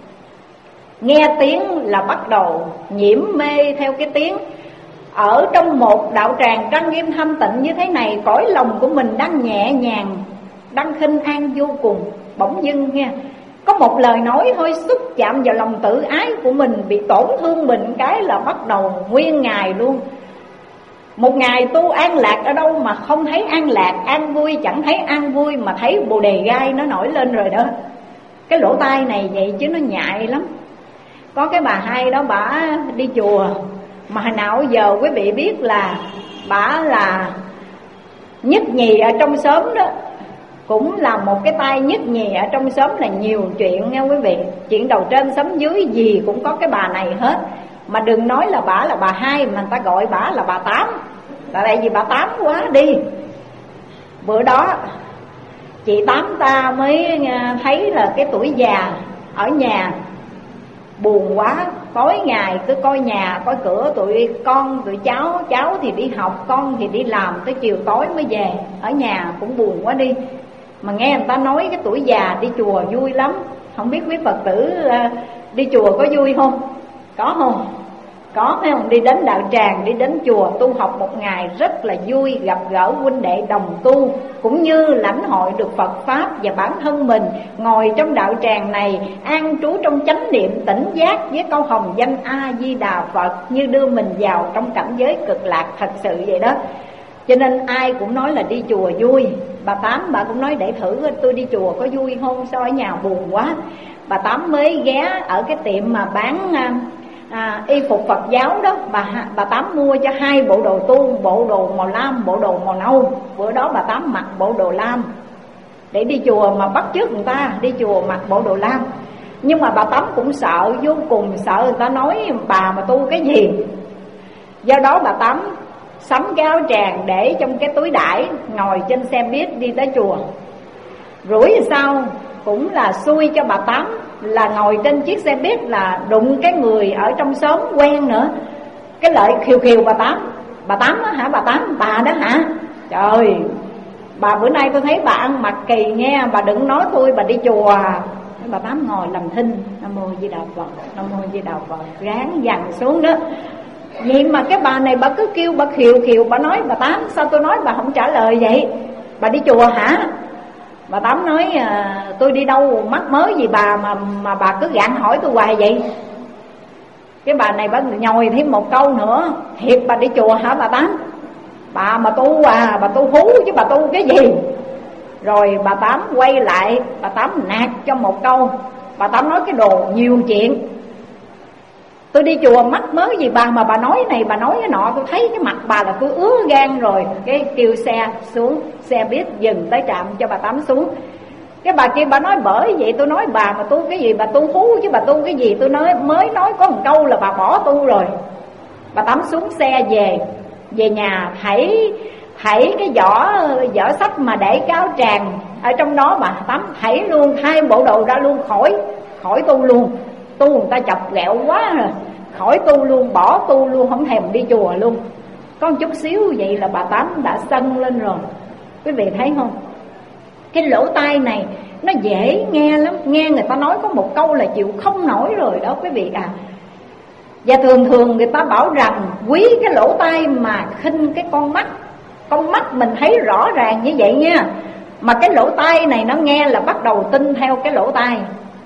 nghe tiếng là bắt đầu nhiễm mê theo cái tiếng. Ở trong một đạo tràng trang nghiêm thanh tịnh như thế này, cõi lòng của mình đang nhẹ nhàng, đang khinh an vô cùng, bỗng dưng nha, có một lời nói thôi xúc chạm vào lòng tự ái của mình, bị tổn thương mình cái là bắt đầu nguyên ngày luôn Một ngày tu an lạc ở đâu mà không thấy an lạc, an vui chẳng thấy an vui, mà thấy bồ đề gai nó nổi lên rồi đó. Cái lỗ tai này vậy chứ nó nhạy lắm. Có cái bà hai đó bả đi chùa, mà hồi nào giờ quý vị biết là bả là nhất nhì ở trong xóm đó. Cũng là một cái tay nhất nhì ở trong xóm, là nhiều chuyện nha quý vị. Chuyện đầu trên xóm dưới gì cũng có cái bà này hết. Mà đừng nói là bả là bà hai, mà người ta gọi bả là bà Tám. Tại vì bà Tám quá đi. Bữa đó chị Tám ta mới thấy là cái tuổi già ở nhà buồn quá, tối ngày cứ coi nhà coi cửa, tụi con tụi cháu, cháu thì đi học, con thì đi làm, tới chiều tối mới về, ở nhà cũng buồn quá đi. Mà nghe người ta nói cái tuổi già đi chùa vui lắm. Không biết quý Phật tử đi chùa có vui không? Có không? Có phải không? Đi đến đạo tràng, đi đến chùa tu học một ngày rất là vui, gặp gỡ huynh đệ đồng tu, cũng như lãnh hội được Phật Pháp. Và bản thân mình ngồi trong đạo tràng này, an trú trong chánh niệm tỉnh giác với câu hồng danh A-di-đà Phật, như đưa mình vào trong cảnh giới cực lạc thật sự vậy đó. Cho nên ai cũng nói là đi chùa vui. Bà Tám bà cũng nói để thử tôi đi chùa có vui không, sao ở nhà buồn quá. Bà Tám mới ghé ở cái tiệm mà bán à, y phục Phật giáo đó. Bà bà Tám mua cho hai bộ đồ tu, bộ đồ màu lam, bộ đồ màu nâu. Bữa đó bà Tám mặc bộ đồ lam để đi chùa, mà bắt chước người ta đi chùa mặc bộ đồ lam. Nhưng mà bà Tám cũng sợ, vô cùng sợ người ta nói bà mà tu cái gì. Do đó bà Tám sắm cái áo tràng để trong cái túi đãi, ngồi trên xe buýt đi tới chùa. Rủi sao cũng là xui cho bà Tám, là ngồi trên chiếc xe buýt là đụng cái người ở trong xóm quen nữa. Cái lợi khiều khiều bà Tám. Bà Tám đó hả? Bà Tám, bà đó hả? Trời, bà bữa nay tôi thấy bà ăn mặc kỳ nghe, bà đừng nói tôi bà đi chùa. Bà Tám ngồi làm thinh, Nam Mô Di Đà Phật, Nam Mô Di Đà Phật, ráng dằn xuống đó. Vậy mà cái bà này bà cứ kêu, bà khiều khiều, bà nói bà Tám sao tôi nói bà không trả lời vậy? Bà đi chùa hả? Bà Tám nói à, tôi đi đâu mắc mớ gì bà mà mà bà cứ gạn hỏi tôi hoài vậy? Cái bà này bà nhồi thêm một câu nữa, thiệt bà đi chùa hả bà Tám? Bà mà tu à, bà tu hú chứ bà tu cái gì? Rồi bà Tám quay lại, bà Tám nạt cho một câu. Bà Tám nói cái đồ nhiều chuyện, tôi đi chùa mắc mớ gì bà mà bà nói này bà nói cái nọ, tôi thấy cái mặt bà là tôi ứa gan rồi. Cái kêu xe xuống, xe buýt dừng tới trạm cho bà Tám xuống. Cái bà kia bà nói bởi vậy tôi nói bà mà tu cái gì, bà tu hú chứ bà tu cái gì. Tôi nói mới nói có một câu là bà bỏ tu rồi. Bà Tám xuống xe về, về nhà thảy thảy cái vỏ vỏ sách mà để cái áo tràng ở trong đó, bà Tám thảy luôn, hai bộ đồ ra luôn, khỏi khỏi tu luôn. Tu người ta chọc ghẹo quá rồi, khỏi tu luôn, bỏ tu luôn, không thèm đi chùa luôn. Có một chút xíu vậy là bà Tám đã sân lên rồi. Quý vị thấy không? Cái lỗ tai này nó dễ nghe lắm, nghe người ta nói có một câu là chịu không nổi rồi đó quý vị à. Và thường thường người ta bảo rằng quý cái lỗ tai mà khinh cái con mắt. Con mắt mình thấy rõ ràng như vậy nha, mà cái lỗ tai này nó nghe là bắt đầu tin theo cái lỗ tai,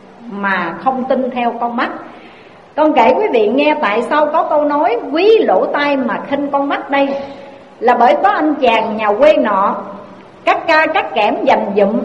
mà không tin theo con mắt. Con kể quý vị nghe tại sao có câu nói quý lỗ tai mà khinh con mắt đây. Là bởi có anh chàng nhà quê nọ cắt ca cắt kẽm dành dụm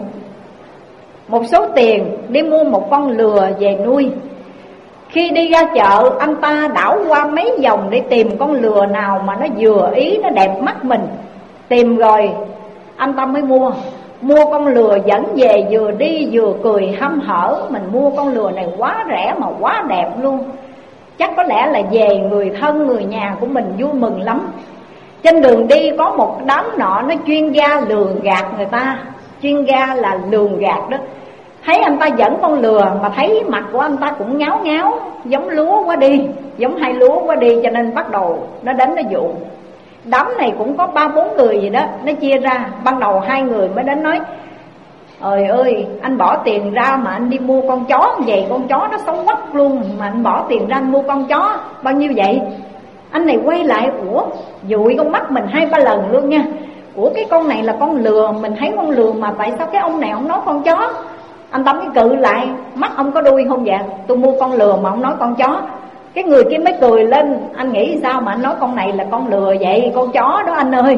một số tiền đi mua một con lừa về nuôi. Khi đi ra chợ, anh ta đảo qua mấy vòng để tìm con lừa nào mà nó vừa ý, nó đẹp mắt mình. Tìm rồi anh ta mới mua. Mua con lừa dẫn về, vừa đi vừa cười hăm hở. Mình mua con lừa này quá rẻ mà quá đẹp luôn, chắc có lẽ là về người thân người nhà của mình vui mừng lắm. Trên đường đi có một đám nọ nó chuyên gia lường gạt người ta. Chuyên gia là lường gạt đó. Thấy anh ta dẫn con lừa mà thấy mặt của anh ta cũng ngáo ngáo, giống lúa quá đi, giống hai lúa quá đi, cho nên bắt đầu nó đến nó dụ. Đám này cũng có ba bốn người gì đó, nó chia ra. Ban đầu hai người mới đến nói: Ơi ơi, anh bỏ tiền ra mà anh đi mua con chó vậy, con chó nó xấu quắc luôn, mà anh bỏ tiền ra anh mua con chó bao nhiêu vậy? Anh này quay lại: Ủa, dụi con mắt mình hai ba lần luôn nha. Ủa cái con này là con lừa, mình thấy con lừa mà tại sao cái ông này ông nói con chó? Anh Tâm mới cự lại: Mắt ông có đuôi không vậy? Tôi mua con lừa mà ông nói con chó. Cái người kia mới cười lên: anh nghĩ sao mà anh nói con này là con lừa vậy? Con chó đó anh ơi.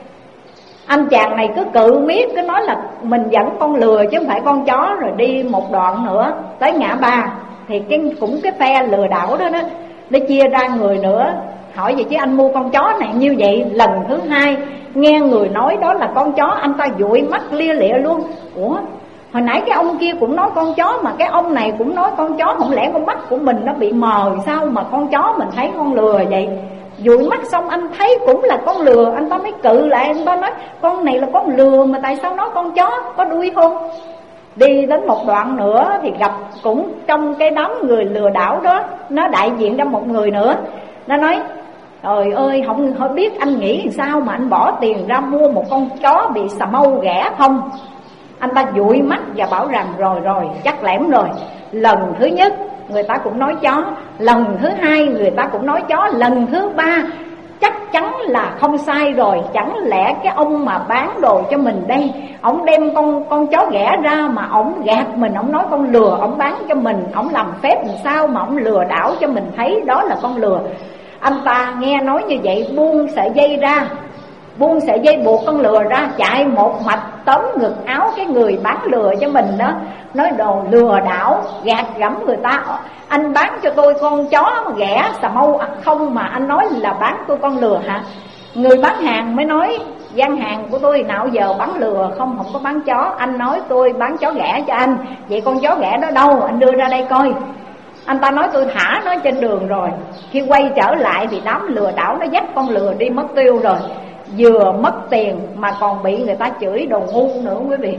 Anh chàng này cứ cự miết, cứ nói là mình dẫn con lừa chứ không phải con chó. Rồi đi một đoạn nữa tới ngã ba thì cái cũng cái phe lừa đảo đó đó, nó chia ra người nữa. Hỏi vậy chứ anh mua con chó này như vậy. Lần thứ hai nghe người nói đó là con chó, anh ta dụi mắt lia lịa luôn. Ủa, hồi nãy cái ông kia cũng nói con chó, mà cái ông này cũng nói con chó, không lẽ con mắt của mình nó bị mờ sao mà con chó mình thấy con lừa vậy? Dụi mắt xong anh thấy cũng là con lừa, anh ta mới cự lại, anh ta nói con này là con lừa mà tại sao nói con chó, có đuôi không? Đi đến một đoạn nữa thì gặp cũng trong cái đám người lừa đảo đó, nó đại diện ra một người nữa. Nó nói trời ơi, không, không biết anh nghĩ sao mà anh bỏ tiền ra mua một con chó bị xà mâu ghẻ không? Anh ta dụi mắt và bảo rằng rồi rồi, chắc lẻm rồi. Lần thứ nhất người ta cũng nói chó, lần thứ hai người ta cũng nói chó, lần thứ ba chắc chắn là không sai rồi. Chẳng lẽ cái ông mà bán đồ cho mình đây, ông đem con con chó ghẻ ra mà ông gạt mình, ông nói con lừa, ông bán cho mình, ông làm phép làm sao mà ông lừa đảo cho mình thấy đó là con lừa. Anh ta nghe nói như vậy buông sợi dây ra, buông sợi dây buộc con lừa ra, chạy một mạch tóm ngực áo cái người bán lừa cho mình đó. Nói đồ lừa đảo, gạt gẫm người ta. Anh bán cho tôi con chó ghẻ xà mâu không mà anh nói là bán tôi con lừa hả? Người bán hàng mới nói gian hàng của tôi nào giờ bán lừa, không không có bán chó. Anh nói tôi bán chó ghẻ cho anh, vậy con chó ghẻ đó đâu, anh đưa ra đây coi. Anh ta nói tôi thả nó trên đường rồi. Khi quay trở lại thì đám lừa đảo nó dắt con lừa đi mất tiêu rồi. Vừa mất tiền mà còn bị người ta chửi đồ ngu nữa quý vị.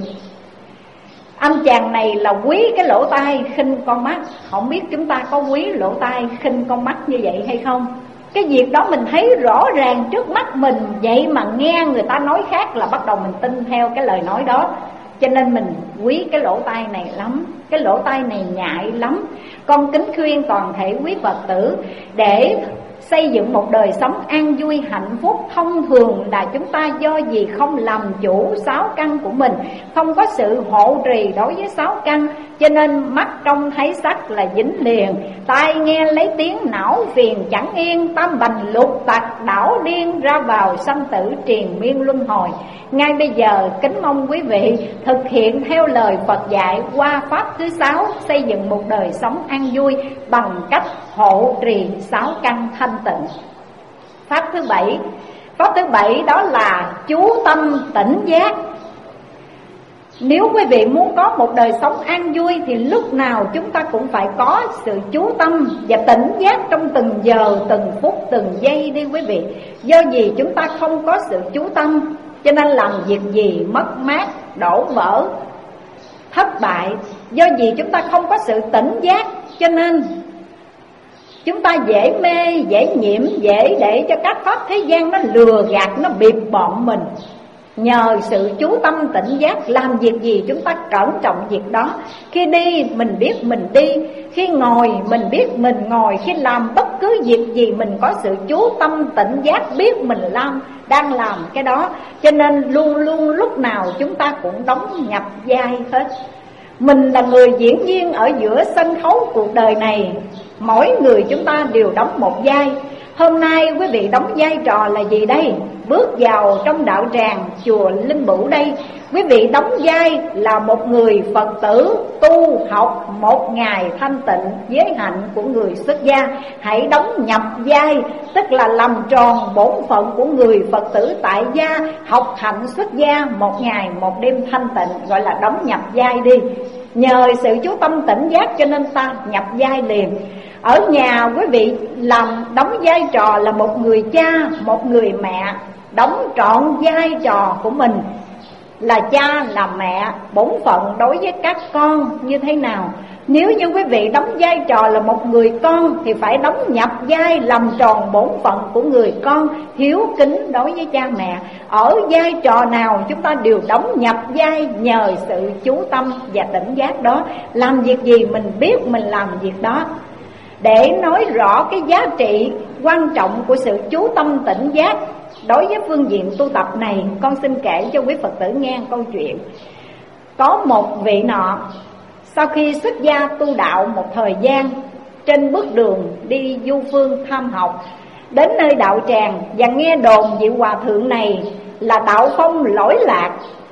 Anh chàng này là quý cái lỗ tai khinh con mắt. Không biết chúng ta có quý lỗ tai khinh con mắt như vậy hay không? Cái việc đó mình thấy rõ ràng trước mắt mình, vậy mà nghe người ta nói khác là bắt đầu mình tin theo cái lời nói đó. Cho nên mình quý cái lỗ tai này lắm, cái lỗ tai này nhạy lắm. Con kính khuyên toàn thể quý Phật tử, để xây dựng một đời sống an vui hạnh phúc, thông thường là chúng ta do gì không làm chủ sáu căn của mình, không có sự hộ trì đối với sáu căn, cho nên mắt trông thấy sắc là dính liền, tai nghe lấy tiếng não phiền chẳng yên, tam bành lục tặc đảo điên, ra vào sanh tử triền miên luân hồi. Ngay bây giờ kính mong quý vị thực hiện theo lời Phật dạy qua pháp thứ sáu, xây dựng một đời sống an vui bằng cách hộ trì sáu căn thanh tịnh. Pháp thứ bảy, pháp thứ bảy đó là chú tâm tỉnh giác. Nếu quý vị muốn có một đời sống an vui thì lúc nào chúng ta cũng phải có sự chú tâm và tỉnh giác trong từng giờ, từng phút, từng giây đi quý vị. Do gì chúng ta không có sự chú tâm, cho nên làm việc gì mất mát, đổ vỡ, thất bại. Do gì chúng ta không có sự tỉnh giác, cho nên chúng ta dễ mê, dễ nhiễm, dễ để cho các pháp thế gian nó lừa gạt, nó bịp bọn mình. Nhờ sự chú tâm tỉnh giác, làm việc gì chúng ta cẩn trọng việc đó. Khi đi mình biết mình đi, khi ngồi mình biết mình ngồi, khi làm bất cứ việc gì mình có sự chú tâm tỉnh giác, biết mình làm, đang làm cái đó. Cho nên luôn luôn lúc nào chúng ta cũng đóng nhập vai hết. Mình là người diễn viên ở giữa sân khấu cuộc đời này, mỗi người chúng ta đều đóng một vai. Hôm nay quý vị đóng vai trò là gì đây? Bước vào trong đạo tràng chùa Linh Bửu đây, quý vị đóng vai là một người Phật tử tu học một ngày thanh tịnh giới hạnh của người xuất gia. Hãy đóng nhập vai, tức là làm tròn bổn phận của người Phật tử tại gia, học hạnh xuất gia một ngày một đêm thanh tịnh, gọi là đóng nhập vai đi. Nhờ sự chú tâm tỉnh giác cho nên ta nhập vai liền. Ở nhà quý vị làm đóng vai trò là một người cha, một người mẹ, đóng trọn vai trò của mình là cha, là mẹ, bổn phận đối với các con như thế nào. Nếu như quý vị đóng vai trò là một người con thì phải đóng nhập vai làm tròn bổn phận của người con, hiếu kính đối với cha mẹ. Ở vai trò nào chúng ta đều đóng nhập vai nhờ sự chú tâm và tỉnh giác đó. Làm việc gì mình biết mình làm việc đó. Để nói rõ cái giá trị quan trọng của sự chú tâm tỉnh giác đối với phương diện tu tập này, con xin kể cho quý Phật tử nghe câu chuyện. Có một vị nọ sau khi xuất gia tu đạo một thời gian trên bước đường đi du phương tham học, đến nơi đạo tràng và nghe đồn vị hòa thượng này là đạo phong lỗi lạc,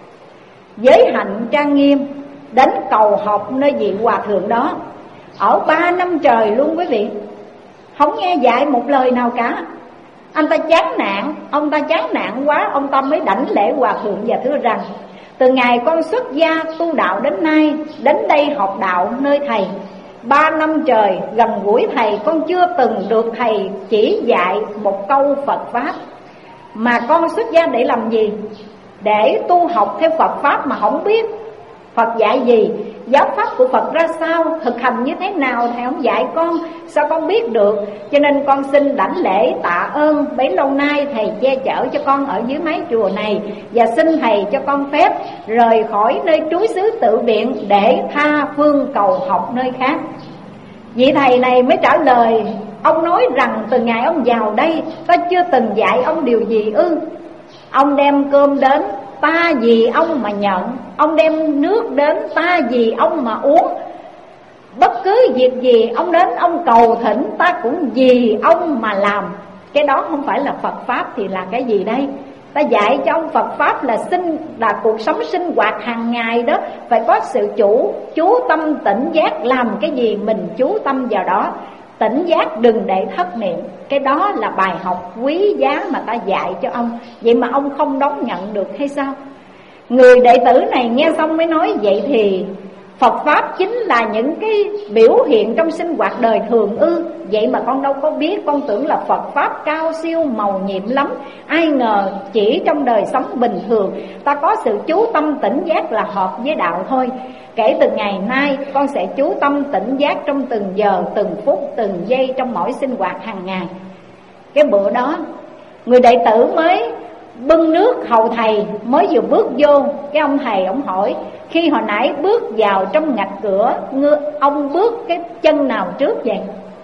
giới hạnh trang nghiêm, đến cầu học nơi vị hòa thượng đó. Ở ba năm trời luôn quý vị, không nghe dạy một lời nào cả. Anh ta chán nản, ông ta chán nản quá, ông ta mới đảnh lễ hòa thượng và thưa rằng: từ ngày con xuất gia tu đạo đến nay, đến đây học đạo nơi thầy, ba năm trời gần gũi thầy, con chưa từng được thầy chỉ dạy một câu Phật Pháp. Mà con xuất gia để làm gì? Để tu học theo Phật Pháp mà không biết Phật dạy gì, giáo pháp của Phật ra sao, thực hành như thế nào thầy không dạy con, sao con biết được. Cho nên con xin đảnh lễ tạ ơn bấy lâu nay thầy che chở cho con ở dưới mái chùa này, và xin thầy cho con phép rời khỏi nơi trú xứ tự viện để tha phương cầu học nơi khác. Vị thầy này mới trả lời: ông nói rằng từ ngày ông vào đây ta chưa từng dạy ông điều gì ư? Ông đem cơm đến, ta vì ông mà nhận. Ông đem nước đến, ta vì ông mà uống. Bất cứ việc gì ông đến ông cầu thỉnh, ta cũng vì ông mà làm. Cái đó không phải là Phật Pháp thì là cái gì đây? Ta dạy cho ông Phật Pháp là sinh là cuộc sống sinh hoạt hàng ngày đó, phải có sự chủ chú tâm tỉnh giác, làm cái gì mình chú tâm vào đó, tỉnh giác đừng để thất niệm. Cái đó là bài học quý giá mà ta dạy cho ông. Vậy mà ông không đón nhận được hay sao? Người đệ tử này nghe xong mới nói: vậy thì Phật Pháp chính là những cái biểu hiện trong sinh hoạt đời thường ư? Vậy mà con đâu có biết, con tưởng là Phật Pháp cao siêu màu nhiệm lắm. Ai ngờ chỉ trong đời sống bình thường, ta có sự chú tâm tỉnh giác là hợp với đạo thôi. Kể từ ngày nay con sẽ chú tâm tỉnh giác trong từng giờ, từng phút, từng giây trong mỗi sinh hoạt hàng ngày. Cái bữa đó người đệ tử mới bưng nước hầu thầy, mới vừa bước vô, cái ông thầy ông hỏi: khi hồi nãy bước vào trong ngạch cửa, ông bước cái chân nào trước vậy?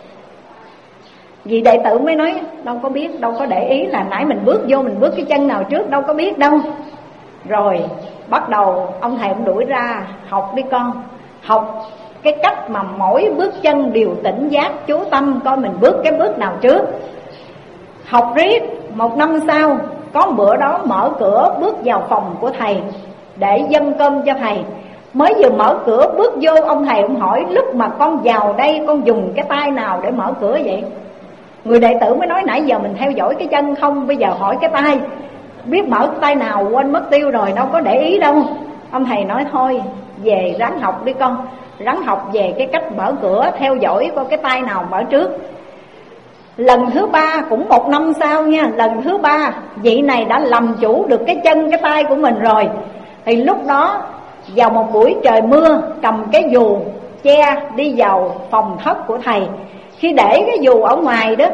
Vị đệ tử mới nói: đâu có biết, đâu có để ý, là nãy mình bước vô mình bước cái chân nào trước, đâu có biết đâu. Rồi bắt đầu ông thầy ông đuổi ra: học đi con, học cái cách mà mỗi bước chân đều tỉnh giác chú tâm coi mình bước cái bước nào trước. Học riết một năm sau, có bữa đó mở cửa bước vào phòng của thầy để dâng cơm cho thầy. Mới vừa mở cửa bước vô, ông thầy ông hỏi: lúc mà con vào đây con dùng cái tay nào để mở cửa vậy? Người đệ tử mới nói: nãy giờ mình theo dõi cái chân không, bây giờ hỏi cái tay, biết mở cái tay nào quên mất tiêu rồi, đâu có để ý đâu. Ông thầy nói: thôi về ráng học đi con, ráng học về cái cách mở cửa, theo dõi coi cái tay nào mở trước. Lần thứ ba cũng một năm sau nha, lần thứ ba vị này đã làm chủ được cái chân cái tay của mình rồi. Thì lúc đó vào một buổi trời mưa, cầm cái dù che đi vào phòng thất của thầy. Khi để cái dù ở ngoài đó,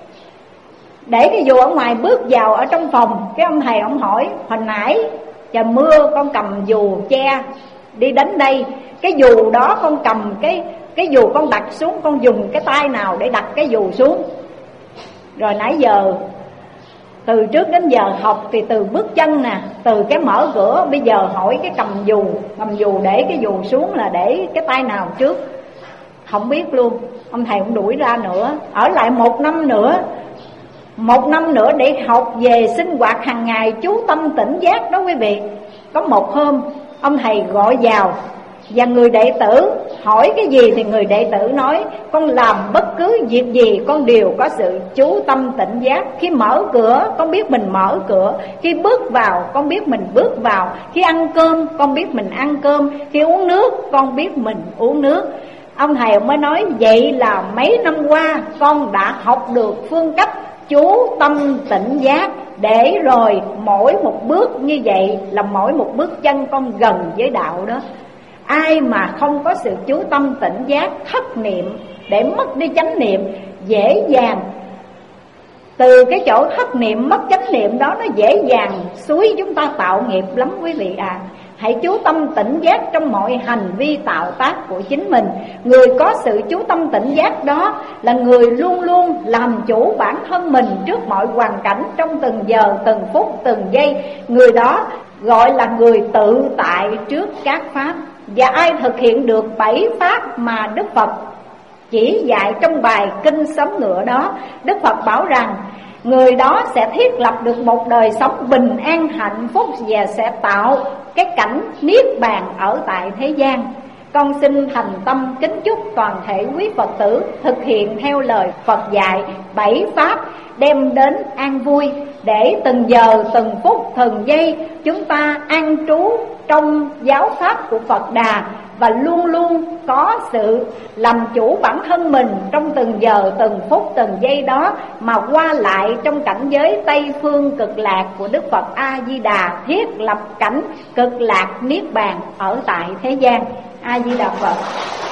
để cái dù ở ngoài bước vào ở trong phòng, cái ông thầy ông hỏi: hồi nãy trời mưa con cầm dù che đi đến đây, cái dù đó con cầm cái cái dù con đặt xuống, con dùng cái tay nào để đặt cái dù xuống? Rồi nãy giờ từ trước đến giờ học thì từ bước chân nè, từ cái mở cửa, bây giờ hỏi cái cầm dù, cầm dù để cái dù xuống là để cái tay nào trước? Không biết luôn. Ông thầy cũng đuổi ra nữa, ở lại một năm nữa, một năm nữa để học về sinh hoạt hàng ngày chú tâm tỉnh giác đó quý vị. Có một hôm ông thầy gọi vào, và người đệ tử hỏi cái gì thì người đệ tử nói: con làm bất cứ việc gì con đều có sự chú tâm tỉnh giác. Khi mở cửa con biết mình mở cửa, khi bước vào con biết mình bước vào, khi ăn cơm con biết mình ăn cơm, khi uống nước con biết mình uống nước. Ông thầy mới nói: vậy là mấy năm qua con đã học được phương cách chú tâm tỉnh giác, để rồi mỗi một bước như vậy là mỗi một bước chân con gần với đạo đó. Ai mà không có sự chú tâm tỉnh giác, thất niệm, để mất đi chánh niệm, dễ dàng từ cái chỗ thất niệm mất chánh niệm đó, nó dễ dàng xúi chúng ta tạo nghiệp lắm quý vị à. Hãy chú tâm tỉnh giác trong mọi hành vi tạo tác của chính mình. Người có sự chú tâm tỉnh giác đó là người luôn luôn làm chủ bản thân mình trước mọi hoàn cảnh, trong từng giờ, từng phút, từng giây. Người đó gọi là người tự tại trước các pháp. Và ai thực hiện được bảy pháp mà Đức Phật chỉ dạy trong bài kinh sấm ngựa đó. Đức Phật bảo rằng người đó sẽ thiết lập được một đời sống bình an hạnh phúc và sẽ tạo cái cảnh niết bàn ở tại thế gian. Con xin thành tâm kính chúc toàn thể quý Phật tử thực hiện theo lời Phật dạy bảy pháp đem đến an vui, để từng giờ từng phút từng giây chúng ta an trú trong giáo pháp của Phật Đà, và luôn luôn có sự làm chủ bản thân mình trong từng giờ từng phút từng giây đó, mà qua lại trong cảnh giới Tây phương cực lạc của Đức Phật A Di Đà, thiết lập cảnh cực lạc niết bàn ở tại thế gian. A Di Đà Phật.